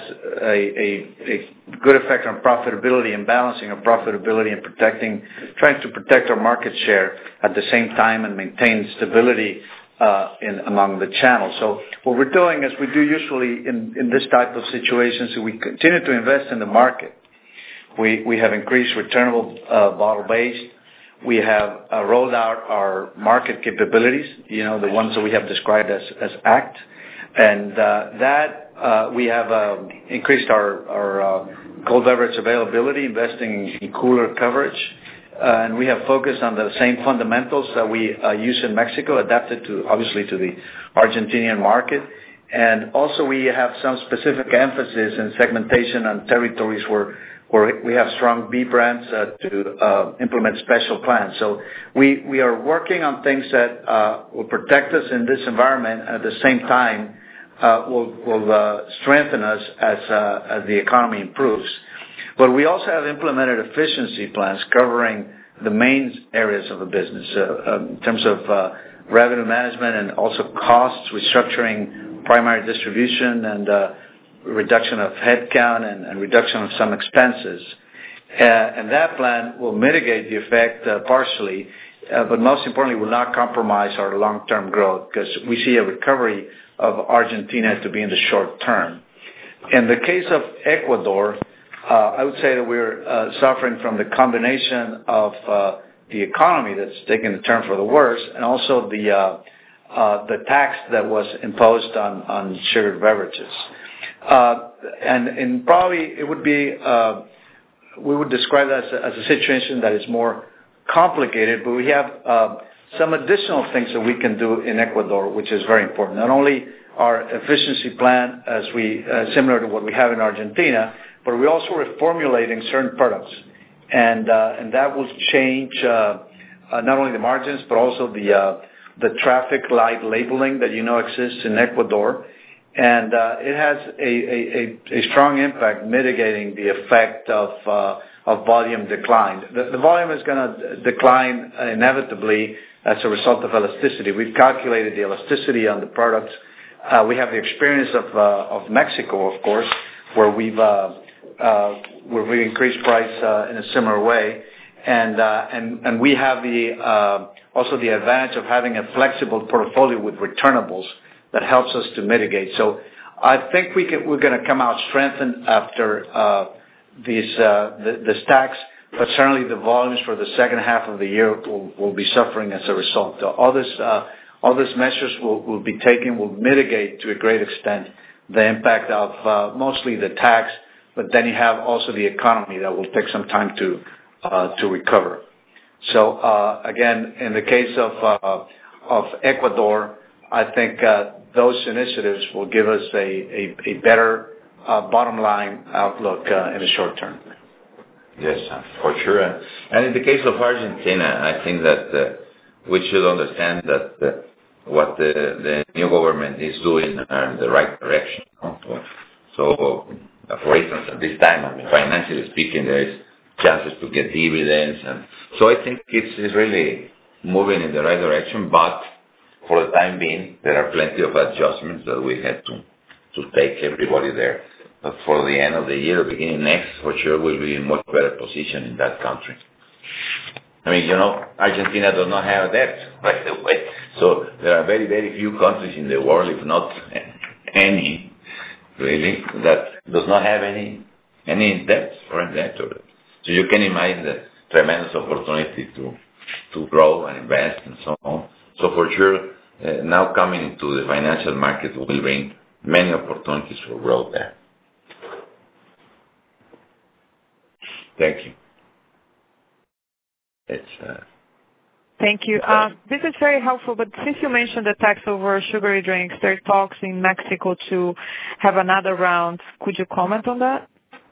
a good effect on profitability and balancing our profitability and trying to protect our market share at the same time and maintain stability among the channels. So what we're doing, as we do usually in this type of situations, is we continue to invest in the market. We have increased returnable bottle base. We have rolled out our market capabilities, the ones that we have described as ACT, and we have increased our cold beverage availability, investing in cooler coverage, and we have focused on the same fundamentals that we use in Mexico, adapted obviously to the Argentinian market. And also we have some specific emphasis in segmentation on territories where we have strong B brands to implement special plans. So we are working on things that will protect us in this environment, and at the same time will strengthen us as the economy improves. But we also have implemented efficiency plans covering the main areas of the business in terms of revenue management and also costs, restructuring primary distribution and reduction of headcount and reduction of some expenses. And that plan will mitigate the effect partially, but most importantly will not compromise our long-term growth because we see a recovery of Argentina to be in the short term. In the case of Ecuador, I would say that we're suffering from the combination of the economy that's taking a turn for the worse, and also the tax that was imposed on sugar beverages. And probably it would be, we would describe that as a situation that is more complicated, but we have some additional things that we can do in Ecuador, which is very important. Not only our efficiency plan, similar to what we have in Argentina, but we're also reformulating certain products, and that will change not only the margins but also the traffic light labeling that exists in Ecuador, and it has a strong impact mitigating the effect of volume decline. The volume is going to decline inevitably as a result of elasticity. We've calculated the elasticity on the products. We have the experience of Mexico, of course, where we increased price in a similar way, and we have also the advantage of having a flexible portfolio with returnables that helps us to mitigate. So I think we're going to come out strengthened after this tax, but certainly the volumes for the second half of the year will be suffering as a result. All these measures will be taken, will mitigate to a great extent the impact of mostly the tax, but then you have also the economy that will take some time to recover. So again, in the case of Ecuador, I think those initiatives will give us a better bottom line outlook in the short term. Yes, for sure. And in the case of Argentina, I think that we should understand that what the new government is doing in the right direction. So, for instance, at this time, financially speaking, there is chances to get dividends, and so I think it's really moving in the right direction. But for the time being, there are plenty of adjustments that we had to take everybody there. But for the end of the year, beginning next, for sure, we'll be in much better position in that country. I mean, Argentina does not have a debt, by the way. So there are very, very few countries in the world, if not any, really, that does not have any debt, foreign debt. So you can imagine the tremendous opportunity to grow and invest and so on. So for sure, now coming into the financial market will bring many opportunities for growth there. Thank you. Thank you. This is very helpful, but since you mentioned the tax over sugary drinks, there are talks in Mexico to have another round. Could you comment on that?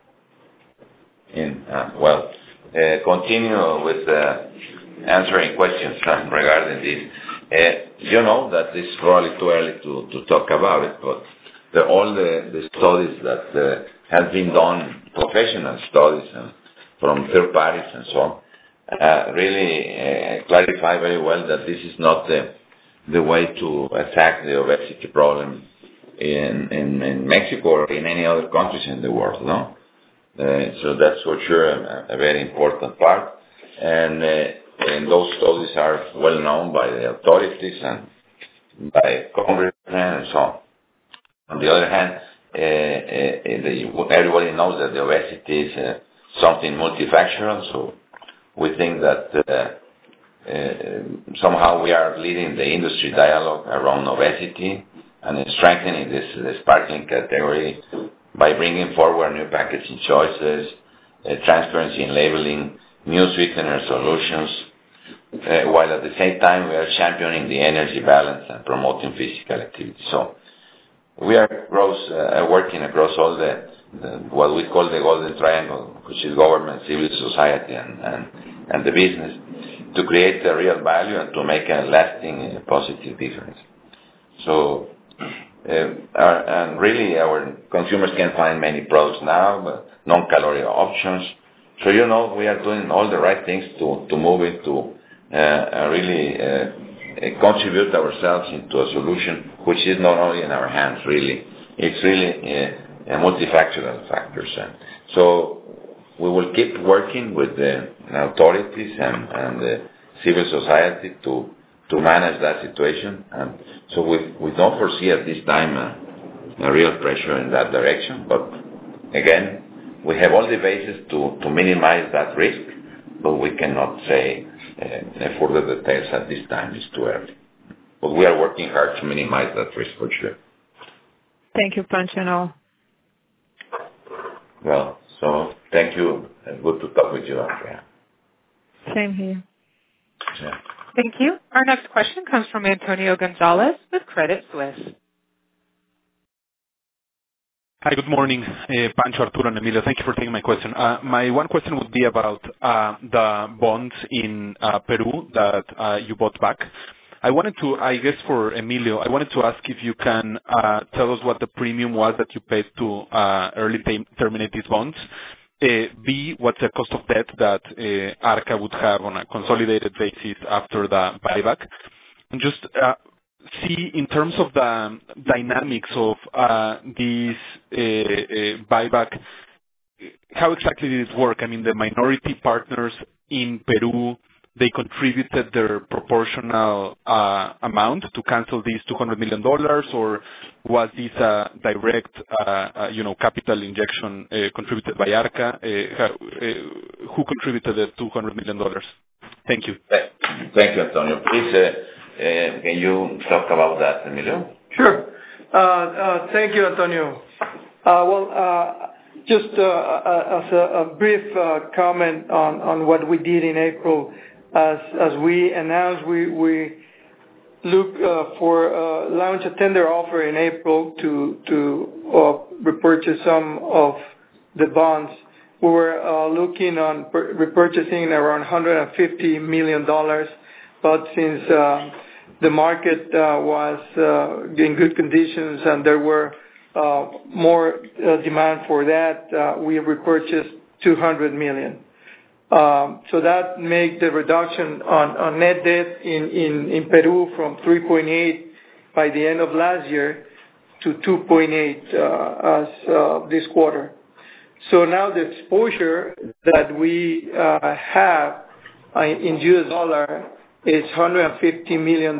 Continue with answering questions regarding this. You know that it's probably too early to talk about it, but all the studies that have been done, professional studies from third parties and so on, really clarify very well that this is not the way to attack the obesity problem in Mexico or in any other countries in the world, no? So that's for sure a very important part. And those studies are well known by the authorities and by congressmen and so on. On the other hand, everybody knows that the obesity is something multifactorial, so we think that somehow we are leading the industry dialogue around obesity and strengthening the sparkling category by bringing forward new packaging choices, transparency in labeling, new sweetener solutions, while at the same time we are championing the energy balance and promoting physical activity. So we are working across all the what we call the golden triangle, which is government, civil society, and the business, to create a real value and to make a lasting positive difference. So, and really our consumers can find many products now, but non-calorie options. So, we are doing all the right things to move it to really contribute ourselves into a solution which is not only in our hands, really. It's really multifactorial factors. So we will keep working with the authorities and the civil society to manage that situation. And so we don't foresee at this time a real pressure in that direction. But again, we have all the basis to minimize that risk, but we cannot say further details at this time. It's too early. But we are working hard to minimize that risk for sure. Thank you, Pancho. Well, so thank you. Good to talk with you, Andrea. Same here. Yeah. Thank you. Our next question comes from Antonio Gonzalez with Credit Suisse. Hi, good morning, Pancho, Arturo, and Emilio. Thank you for taking my question. My one question would be about the bonds in Peru that you bought back. I wanted to, I guess for Emilio, I wanted to ask if you can tell us what the premium was that you paid to early terminate these bonds. B, what's the cost of debt that Arca would have on a consolidated basis after the buyback? And just C, in terms of the dynamics of these buyback, how exactly did it work? I mean, the minority partners in Peru they contributed their proportional amount to cancel these $200 million, or was this a direct, capital injection contributed by Arca? Who contributed the $200 million? Thank you. Thank you, Antonio. Please, can you talk about that, Emilio? Sure. Thank you, Antonio. Just as a brief comment on what we did in April, as we announced, we look for launch a tender offer in April to repurchase some of the bonds. We were looking on repurchasing around $150 million, but since the market was in good conditions and there were more demand for that, we repurchased $200 million. So that made the reduction on net debt in Peru from 3.8 by the end of last year to 2.8 as this quarter. So now the exposure that we have in US dollar is $150 million.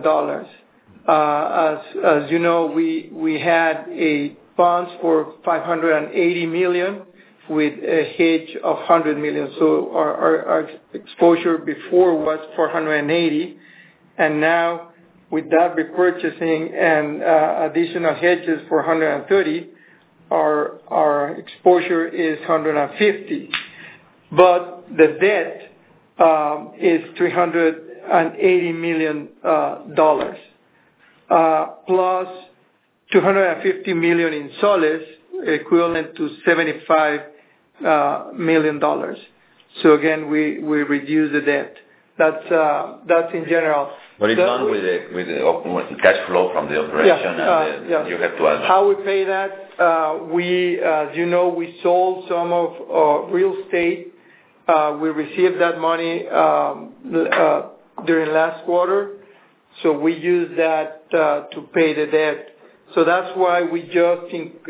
As you know, we had a bonds for $580 million with a hedge of $100 million. So our exposure before was $480, and now with that repurchasing and additional hedges for $130, our exposure is $150. But the debt is $380 million plus $250 million in soles, equivalent to $75 million. So again, we reduce the debt. That's in general. But it's done with the cash flow from the operation, yes. You have to add. How we pay that? As you know, we sold some of real estate. We received that money during last quarter, so we used that to pay the debt. So that's why we just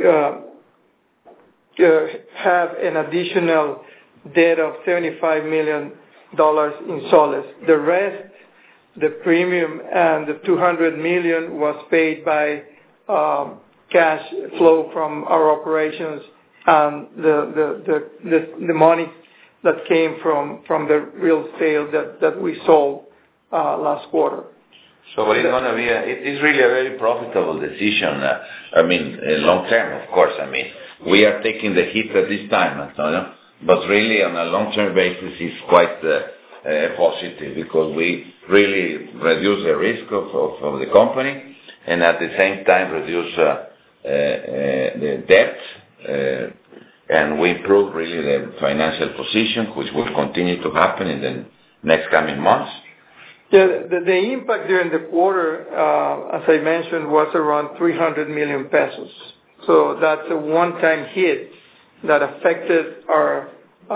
have an additional debt of $75 million in soles. The rest, the premium and the $200 million was paid by cash flow from our operations and the money that came from the real estate that we sold last quarter. So it's going to be it's really a very profitable decision. Long term, of course. We are taking the hit at this time, Antonio, but really on a long-term basis, it's quite positive because we really reduce the risk of the company and at the same time reduce the debt and we improve really the financial position, which will continue to happen in the next coming months. Yeah, the impact during the quarter, as I mentioned, was around 300 million pesos. So that's a one-time hit that affected our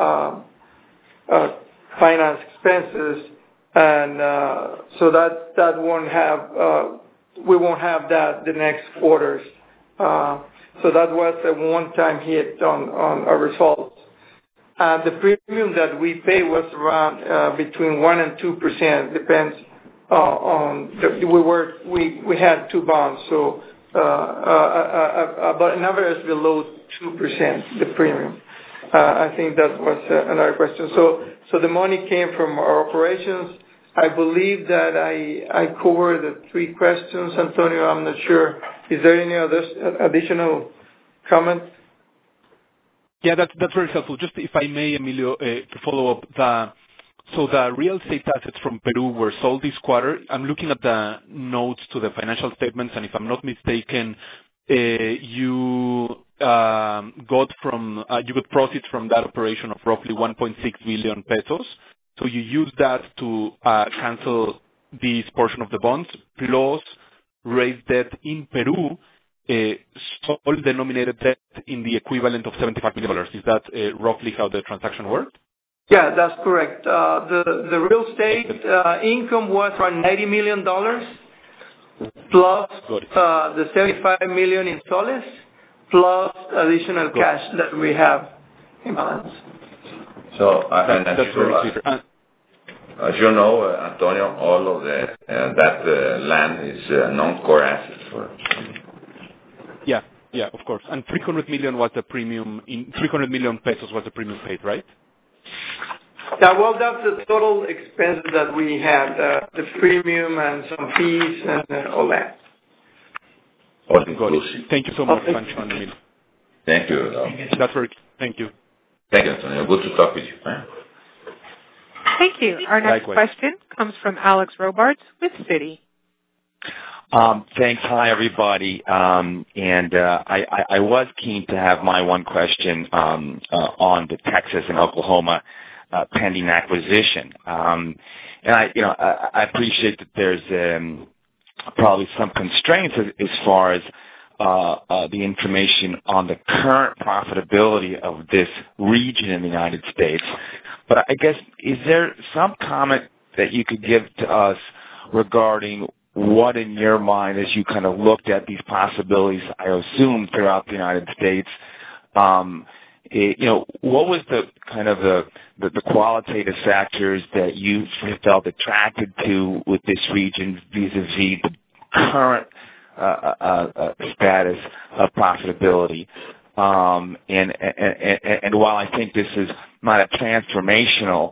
finance expenses, and so that won't have we won't have that the next quarters. So that was a one-time hit on our results. The premium that we pay was around between 1 and 2%, depends on we had two bonds, so but an average below 2% the premium. I think that was another question. So the money came from our operations. I believe that I covered the three questions, Antonio. I'm not sure. Is there any other additional comment? Yeah, that's very helpful. Just if I may, Emilio, to follow up, so the real estate assets from Peru were sold this quarter. I'm looking at the notes to the financial statements, and if I'm not mistaken, you got proceeds from that operation of roughly 1.6 billion pesos. So you used that to cancel this portion of the bonds, plus raise debt in Peru, sol-denominated debt in the equivalent of $75 million. Is that roughly how the transaction worked? Yeah, that's correct. The real estate income was around $90 million, plus the $75 million in soles, plus additional cash that we have in balance. So that's very clear. as you know, Antonio, all of that land is non-core assets for. Yeah, of course. And 300 million was the premium. 300 million pesos was the premium paid, right? Yeah, well, that's the total expense that we had, the premium and some fees and all that. All inclusive. Thank you so much, Pancho and Emilio. Thank you. That's very. Thank you. Thank you, Antonio. Good to talk with you. Thank you. Our next question comes from Alex Robarts with Citi. Thanks. Hi, everybody. I was keen to have my one question on the Texas and Oklahoma pending acquisition. I appreciate that there's probably some constraints as far as the information on the current profitability of this region in the United States. But I guess, is there some comment that you could give to us regarding what, in your mind, as you kind of looked at these possibilities, I assume throughout the United States, what was the kind of the qualitative factors that you felt attracted to with this region vis-a-vis the current status of profitability? And while I think this is not a transformational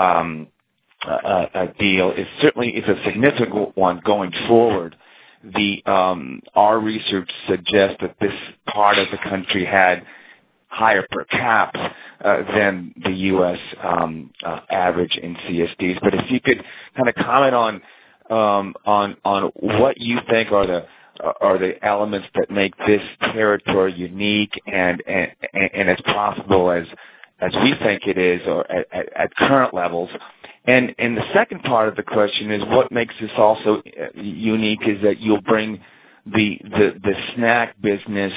deal, it certainly is a significant one going forward. Our research suggests that this part of the country had higher per caps than the U.S. average in CSDs. But if you could kind of comment on what you think are the elements that make this territory unique and as profitable as we think it is, or at current levels. And the second part of the question is what makes this also unique is that you'll bring the snack business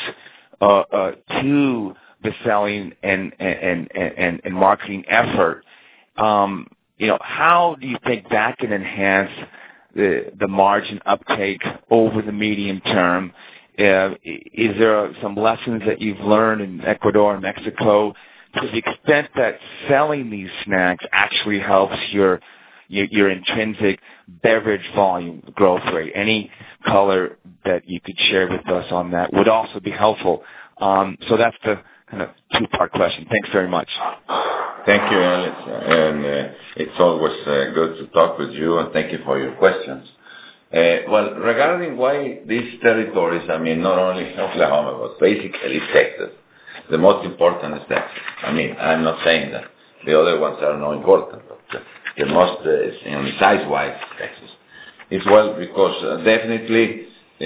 to the selling and marketing effort. How do you think that can enhance the margin uptake over the medium term? Is there some lessons that you've learned in Ecuador and Mexico to the extent that selling these snacks actually helps your intrinsic beverage volume growth rate? Any color that you could share with us on that would also be helpful. So that's the kind of two-part question. Thanks very much. Thank you, Alex. And it's always good to talk with you, and thank you for your questions. Well, regarding why these territories, I mean, not only Oklahoma, but basically Texas, the most important is Texas. I mean, I'm not saying that the other ones are not important, but the most, size-wise, Texas. It's well because definitely,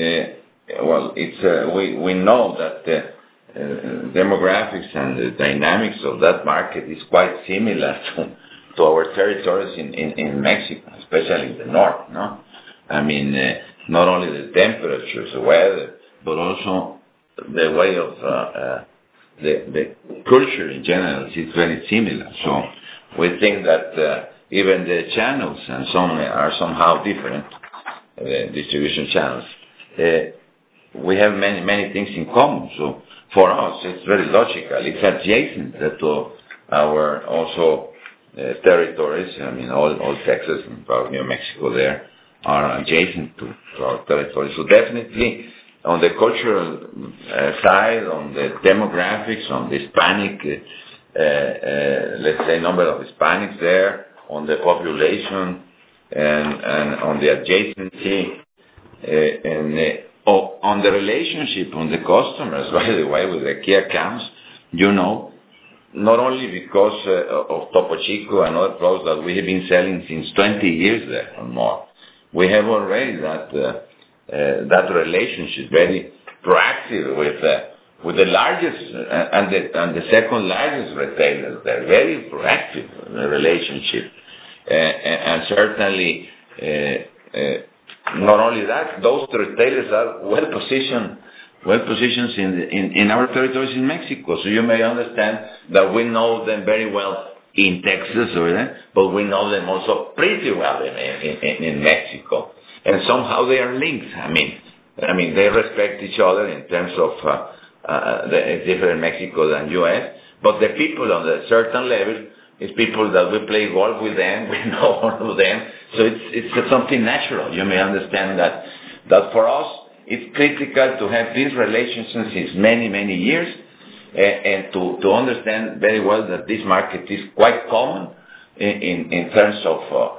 we know that the demographics and the dynamics of that market is quite similar to our territories in Mexico, especially in the north, no? I mean, not only the temperatures, the weather, but also the way of the culture in general is very similar. So we think that even the channels and some are somehow different, the distribution channels. We have many things in common. So for us, it's very logical. It's adjacent to our also territories. I mean, all Texas and probably New Mexico there are adjacent to our territory. So definitely on the cultural side, on the demographics, on the Hispanic, let's say number of Hispanics there, on the population, and on the adjacency, and on the relationship, on the customers, by the way, with the key accounts, not only because of Topo Chico and other products that we have been selling since 20 years there or more. We have already that relationship very proactive with the largest and the second largest retailers. They're very proactive relationship, and certainly not only that, those retailers are well positioned in our territories in Mexico. So you may understand that we know them very well in Texas, but we know them also pretty well in Mexico. And somehow they are linked. I mean, they respect each other in terms of it's different in Mexico than U.S., but the people on a certain level It's people that we play golf with them, we know all of them. So it's something natural. You may understand that for us, it's critical to have these relationships since many, many years and to understand very well that this market is quite common in terms of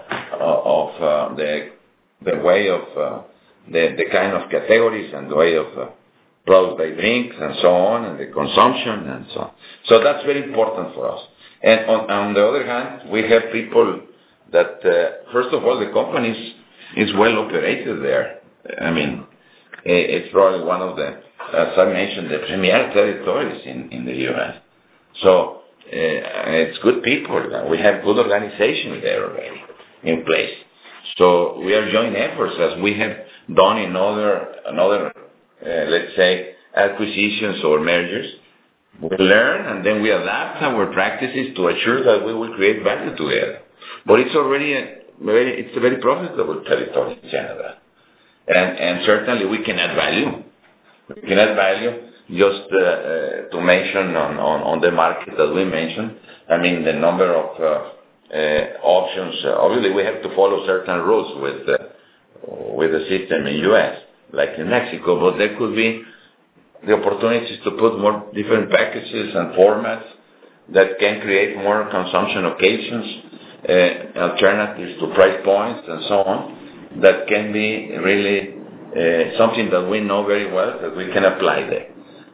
the way of the kind of categories and the way of products they drink and so on, and the consumption and so on. So that's very important for us. And on the other hand, we have people that, first of all, the company is well operated there. I mean, it's probably one of the, as I mentioned, the premier territories in the U.S. So it's good people. We have good organization there already in place. So we are joint efforts as we have done in other let's say, acquisitions or mergers. We learn and then we adapt our practices to assure that we will create value together. But it's already it's a very profitable territory in Canada. And certainly we can add value. We can add value just to mention on the market that we mentioned. I mean, the number of options. Obviously, we have to follow certain rules with the system in U.S., like in Mexico, but there could be the opportunities to put more different packages and formats that can create more consumption occasions, alternatives to price points and so on, that can be really something that we know very well that we can apply there.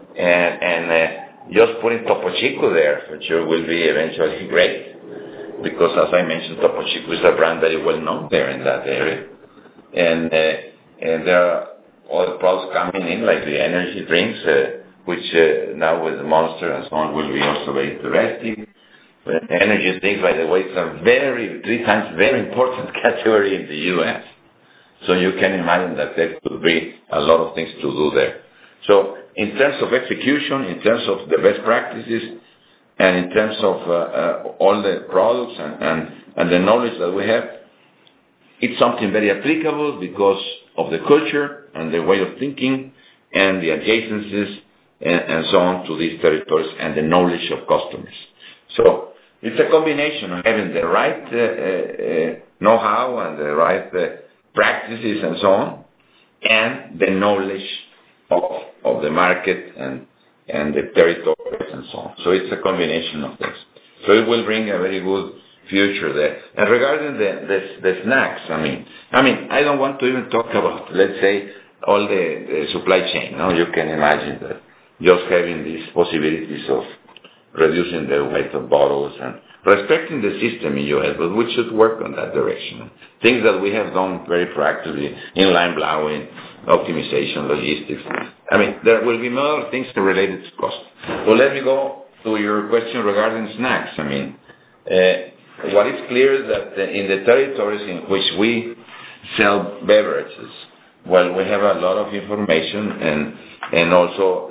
And just putting Topo Chico there for sure will be eventually great, because as I mentioned, Topo Chico is a brand very well known there in that area. And there are other products coming in, like the energy drinks, which now with the Monster and so on will be also very interesting. But energy drinks, by the way, is a 3 times very important category in the U.S. So you can imagine that there could be a lot of things to do there. So in terms of execution, in terms of the best practices, and in terms of all the products and the knowledge that we have, it's something very applicable because of the culture and the way of thinking and the adjacencies and so on to these territories and the knowledge of customers. So it's a combination of having the right know-how and the right practices and so on, and the knowledge of the market and the territories and so on. So it's a combination of this. So it will bring a very good future there. And regarding the snacks, I mean, I don't want to even talk about, let's say, all the supply chain. No, you can imagine that just having these possibilities of reducing the weight of bottles and respecting the system in U.S., but we should work on that direction. Things that we have done very proactively, inline blowing, optimization, logistics. I mean, there will be more things related to cost. So let me go to your question regarding snacks. I mean, what is clear is that in the territories in which we sell beverages, well, we have a lot of information, and also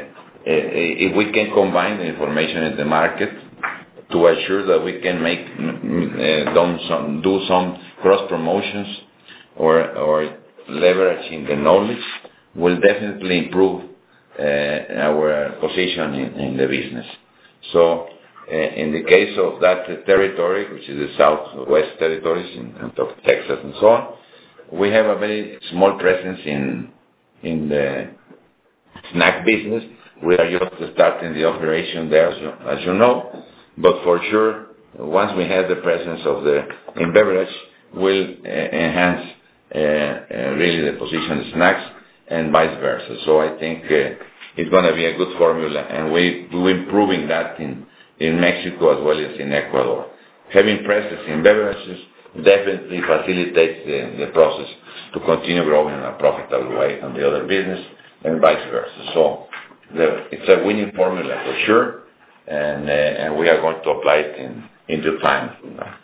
if we can combine the information in the market to assure that we can do some cross promotions or leveraging the knowledge, will definitely improve our position in the business. So in the case of that territory, which is the Southwest territories in Texas and so on, we have a very small presence in the snack business. We are just starting the operation there, as you know. But for sure, once we have the presence in beverage, we'll enhance really the position in snacks and vice versa. So I think it's going to be a good formula, and we're improving that in Mexico as well as in Ecuador. Having presence in beverages definitely facilitates the process to continue growing in a profitable way on the other business and vice versa. So it's a winning formula for sure, and we are going to apply it in due time.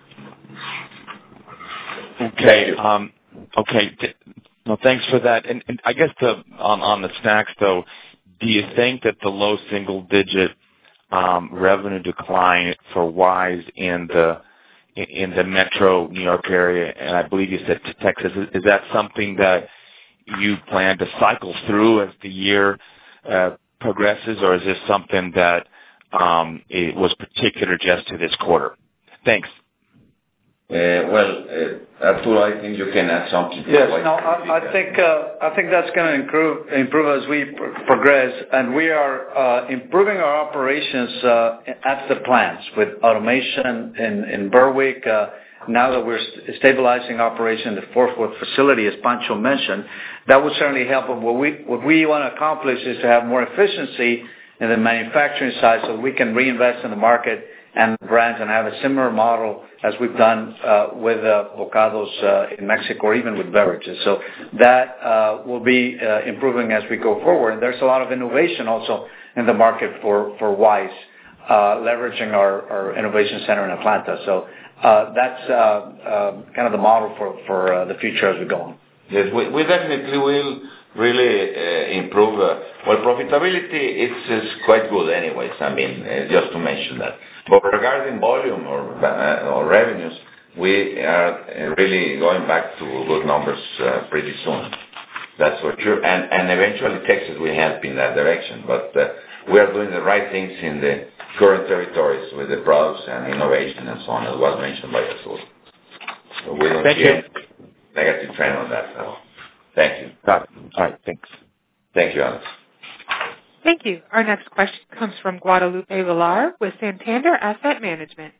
Okay. Okay. No, thanks for that. And I guess on the snacks though, do you think that the low single-digit revenue decline for Wise in the metro New York area, and I believe you said to Texas, is that something that you plan to cycle through as the year progresses, or is this something that it was particular just to this quarter? Thanks. Arturo, I think you can add something. Yes, no, I think that's going to improve as we progress, and we are improving our operations at the plants with automation in Berwick. Now that we're stabilizing operation in the Fort Worth facility, as Pancho mentioned, that would certainly help. But what we want to accomplish is to have more efficiency in the manufacturing side, so we can reinvest in the market and brands and have a similar model as we've done with Bokados in Mexico, or even with beverages. So that will be improving as we go forward. And there's a lot of innovation also in the market for Wise, leveraging our innovation center in Atlanta. So that's kind of the model for the future as we go on. Yes, we definitely will really improve. Profitability is quite good anyways. I mean, just to mention that. But regarding volume or revenues, we are really going back to good numbers pretty soon. That's for sure. And eventually Texas will help in that direction. But we are doing the right things in the current territories with the products and innovation and so on, as was mentioned by Azul. So we don't see a negative trend on that at all. Thank you. Got it. All right, thanks. Thank you, Alex. Thank you. Our next question comes from Guadalupe Villar with Santander Asset Management.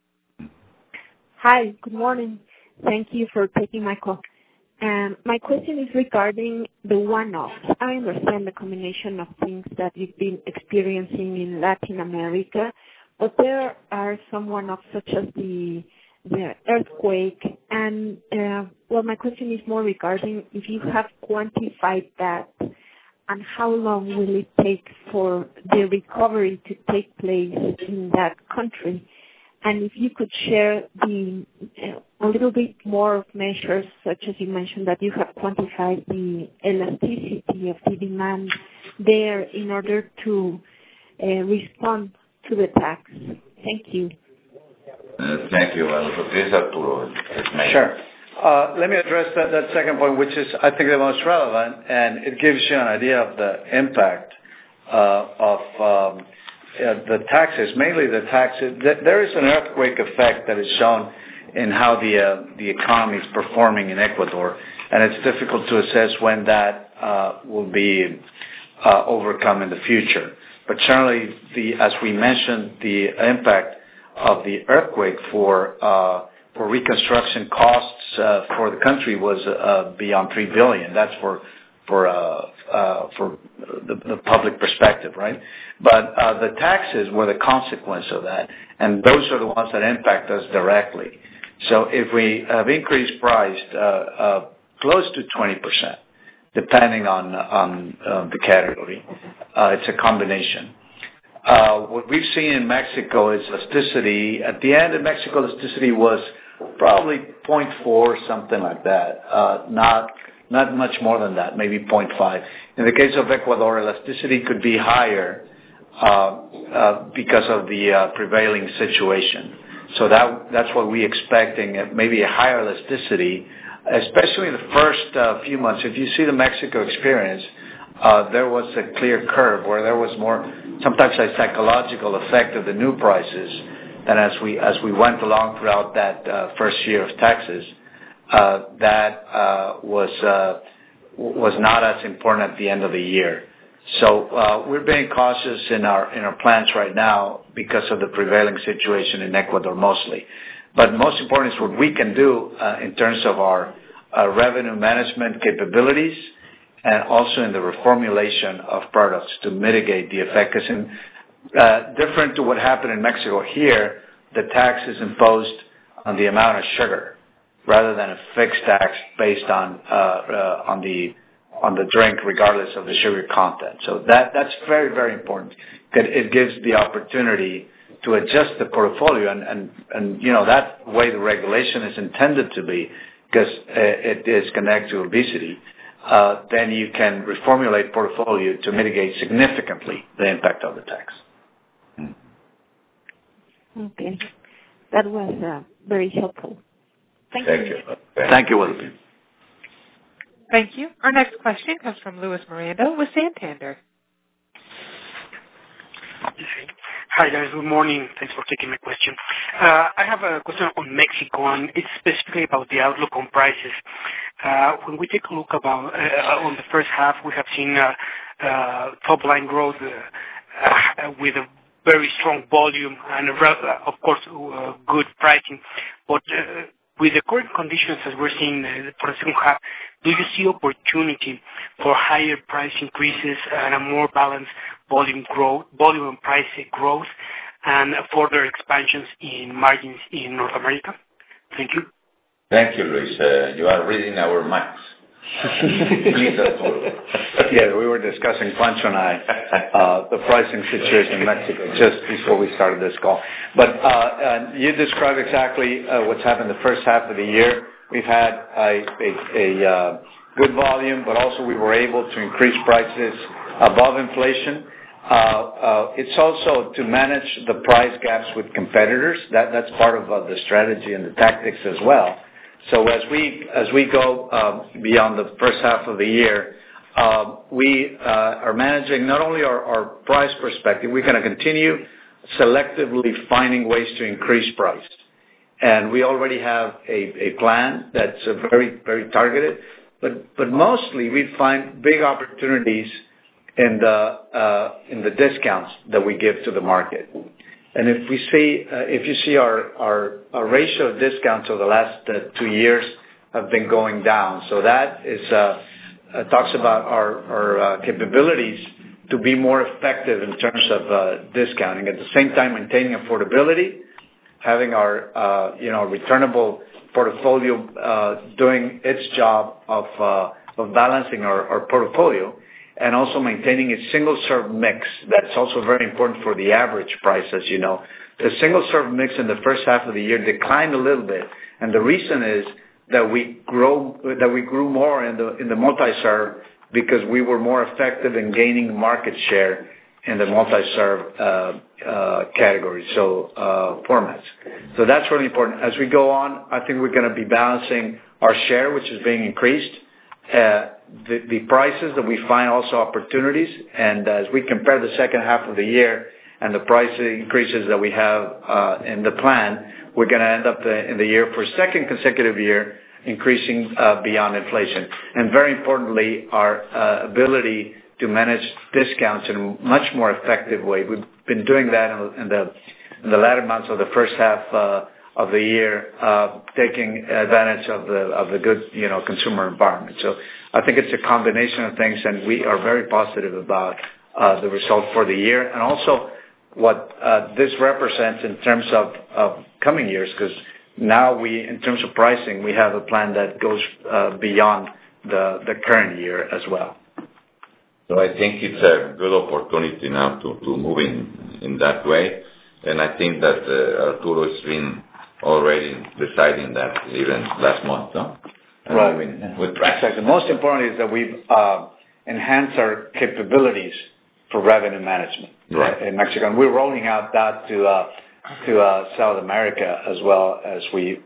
Hi, good morning. Thank you for taking my call. My question is regarding the one-offs. I understand the combination of things that you've been experiencing in Latin America, but there are some one-offs such as the earthquake. And, my question is more regarding if you have quantified that and how long will it take for the recovery to take place in that country. And if you could share a little bit more of measures, such as you mentioned that you have quantified the elasticity of the demand there in order to respond to the tax. Thank you. Thank you. Please, Arturo. Sure. Let me address that second point, which is, I think, the most relevant, and it gives you an idea of the impact of the taxes, mainly the taxes. There is an earthquake effect that is shown in how the economy is performing in Ecuador, and it's difficult to assess when that will be overcome in the future. But certainly, as we mentioned, the impact of the earthquake for reconstruction costs for the country was beyond $3 billion. That's for the public perspective, right? But the taxes were the consequence of that, and those are the ones that impact us directly. So if we have increased price close to 20%, depending on the category, it's a combination. What we've seen in Mexico is elasticity. At the end of Mexico, elasticity was probably 0.4, something like that. Not much more than that, maybe 0.5. In the case of Ecuador, elasticity could be higher because of the prevailing situation. So that's what we're expecting, maybe a higher elasticity, especially in the first few months. If you see the Mexico experience, there was a clear curve where there was more, sometimes a psychological effect of the new prices. And as we went along throughout that first year of taxes, that was not as important at the end of the year. So we're being cautious in our plans right now because of the prevailing situation in Ecuador mostly. But most important is what we can do in terms of our revenue management capabilities, and also in the reformulation of products to mitigate the effect. Because different to what happened in Mexico, here the tax is imposed on the amount of sugar rather than a fixed tax based on the drink, regardless of the sugar content. So that's very, very important. It gives the opportunity to adjust the portfolio, and that way the regulation is intended to be, because it is connected to obesity. Then you can reformulate portfolio to mitigate significantly the impact of the tax. Okay, that was very helpful. Thank you. Thank you, Wilson. Thank you. Our next question comes from Luis Miranda with Santander. Hi, guys. Good morning. Thanks for taking my question. I have a question on Mexico, and it's specifically about the outlook on prices. When we take a look about on the first half, we have seen top line growth with a very strong volume and, of course, good pricing. But with the current conditions as we're seeing for the second half, do you see opportunity for higher price increases and a more balanced volume and price growth, and further expansions in margins in North America? Thank you. Thank you, Luis. You are reading our minds. Please, Arturo. Yeah, we were discussing, Pancho and I, the pricing situation in Mexico just before we started this call. But you described exactly what's happened the first half of the year. We've had a good volume, but also we were able to increase prices above inflation. It's also to manage the price gaps with competitors. That's part of the strategy and the tactics as well. So as we go beyond the first half of the year, we are managing not only our price perspective, we're going to continue selectively finding ways to increase price. And we already have a plan that's very, very targeted. But mostly we find big opportunities in the discounts that we give to the market. And if you see our ratio of discounts over the last 2 years have been going down. So that is talks about our capabilities to be more effective in terms of discounting. At the same time, maintaining affordability, having our returnable portfolio doing its job of balancing our portfolio, and also maintaining a single-serve mix. That's also very important for the average price, as you know. The single-serve mix in the first half of the year declined a little bit, and the reason is that we grew more in the multi-serve because we were more effective in gaining market share in the multi-serve category, formats. So that's really important. As we go on, I think we're going to be balancing our share, which is being increased, the prices that we find also opportunities, and as we compare the second half of the year and the price increases that we have in the plan, we're going to end up in the year for a second consecutive year increasing beyond inflation. And very importantly, our ability to manage discounts in a much more effective way. We've been doing that in the latter months of the first half of the year, taking advantage of the good, consumer environment. So I think it's a combination of things, and we are very positive about the result for the year, and also what this represents in terms of coming years, because now in terms of pricing, we have a plan that goes beyond the current year as well. So I think it's a good opportunity now to move in that way, and I think that Arturo has been already deciding that even last month, no? Right. With price. The most important is that we've enhanced our capabilities for revenue management in Mexico. And we're rolling out that to South America as well, as we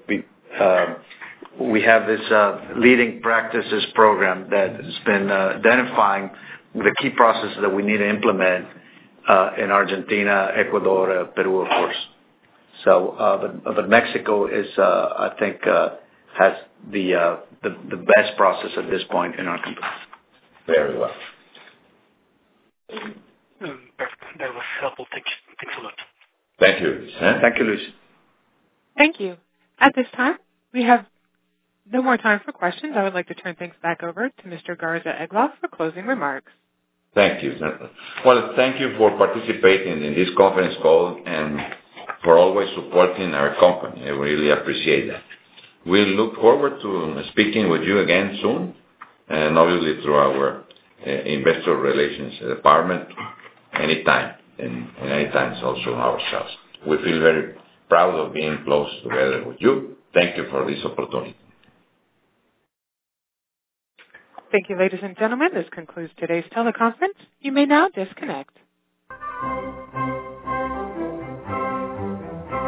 have this leading practices program that has been identifying the key processes that we need to implement in Argentina, Ecuador, Peru, of course. So, but Mexico is, I think, has the best process at this point in our company. Very well. That was helpful. Thanks a lot. Thank you. Thank you, Luis. Thank you. At this time, we have no more time for questions. I would like to turn things back over to Mr. Garza Egloff for closing remarks. Thank you. Well, thank you for participating in this conference call and for always supporting our company. I really appreciate that. We look forward to speaking with you again soon, and obviously through our investor relations department anytime, and anytime also ourselves. We feel very proud of being close together with you. Thank you for this opportunity. Thank you, ladies and gentlemen. This concludes today's teleconference. You may now disconnect.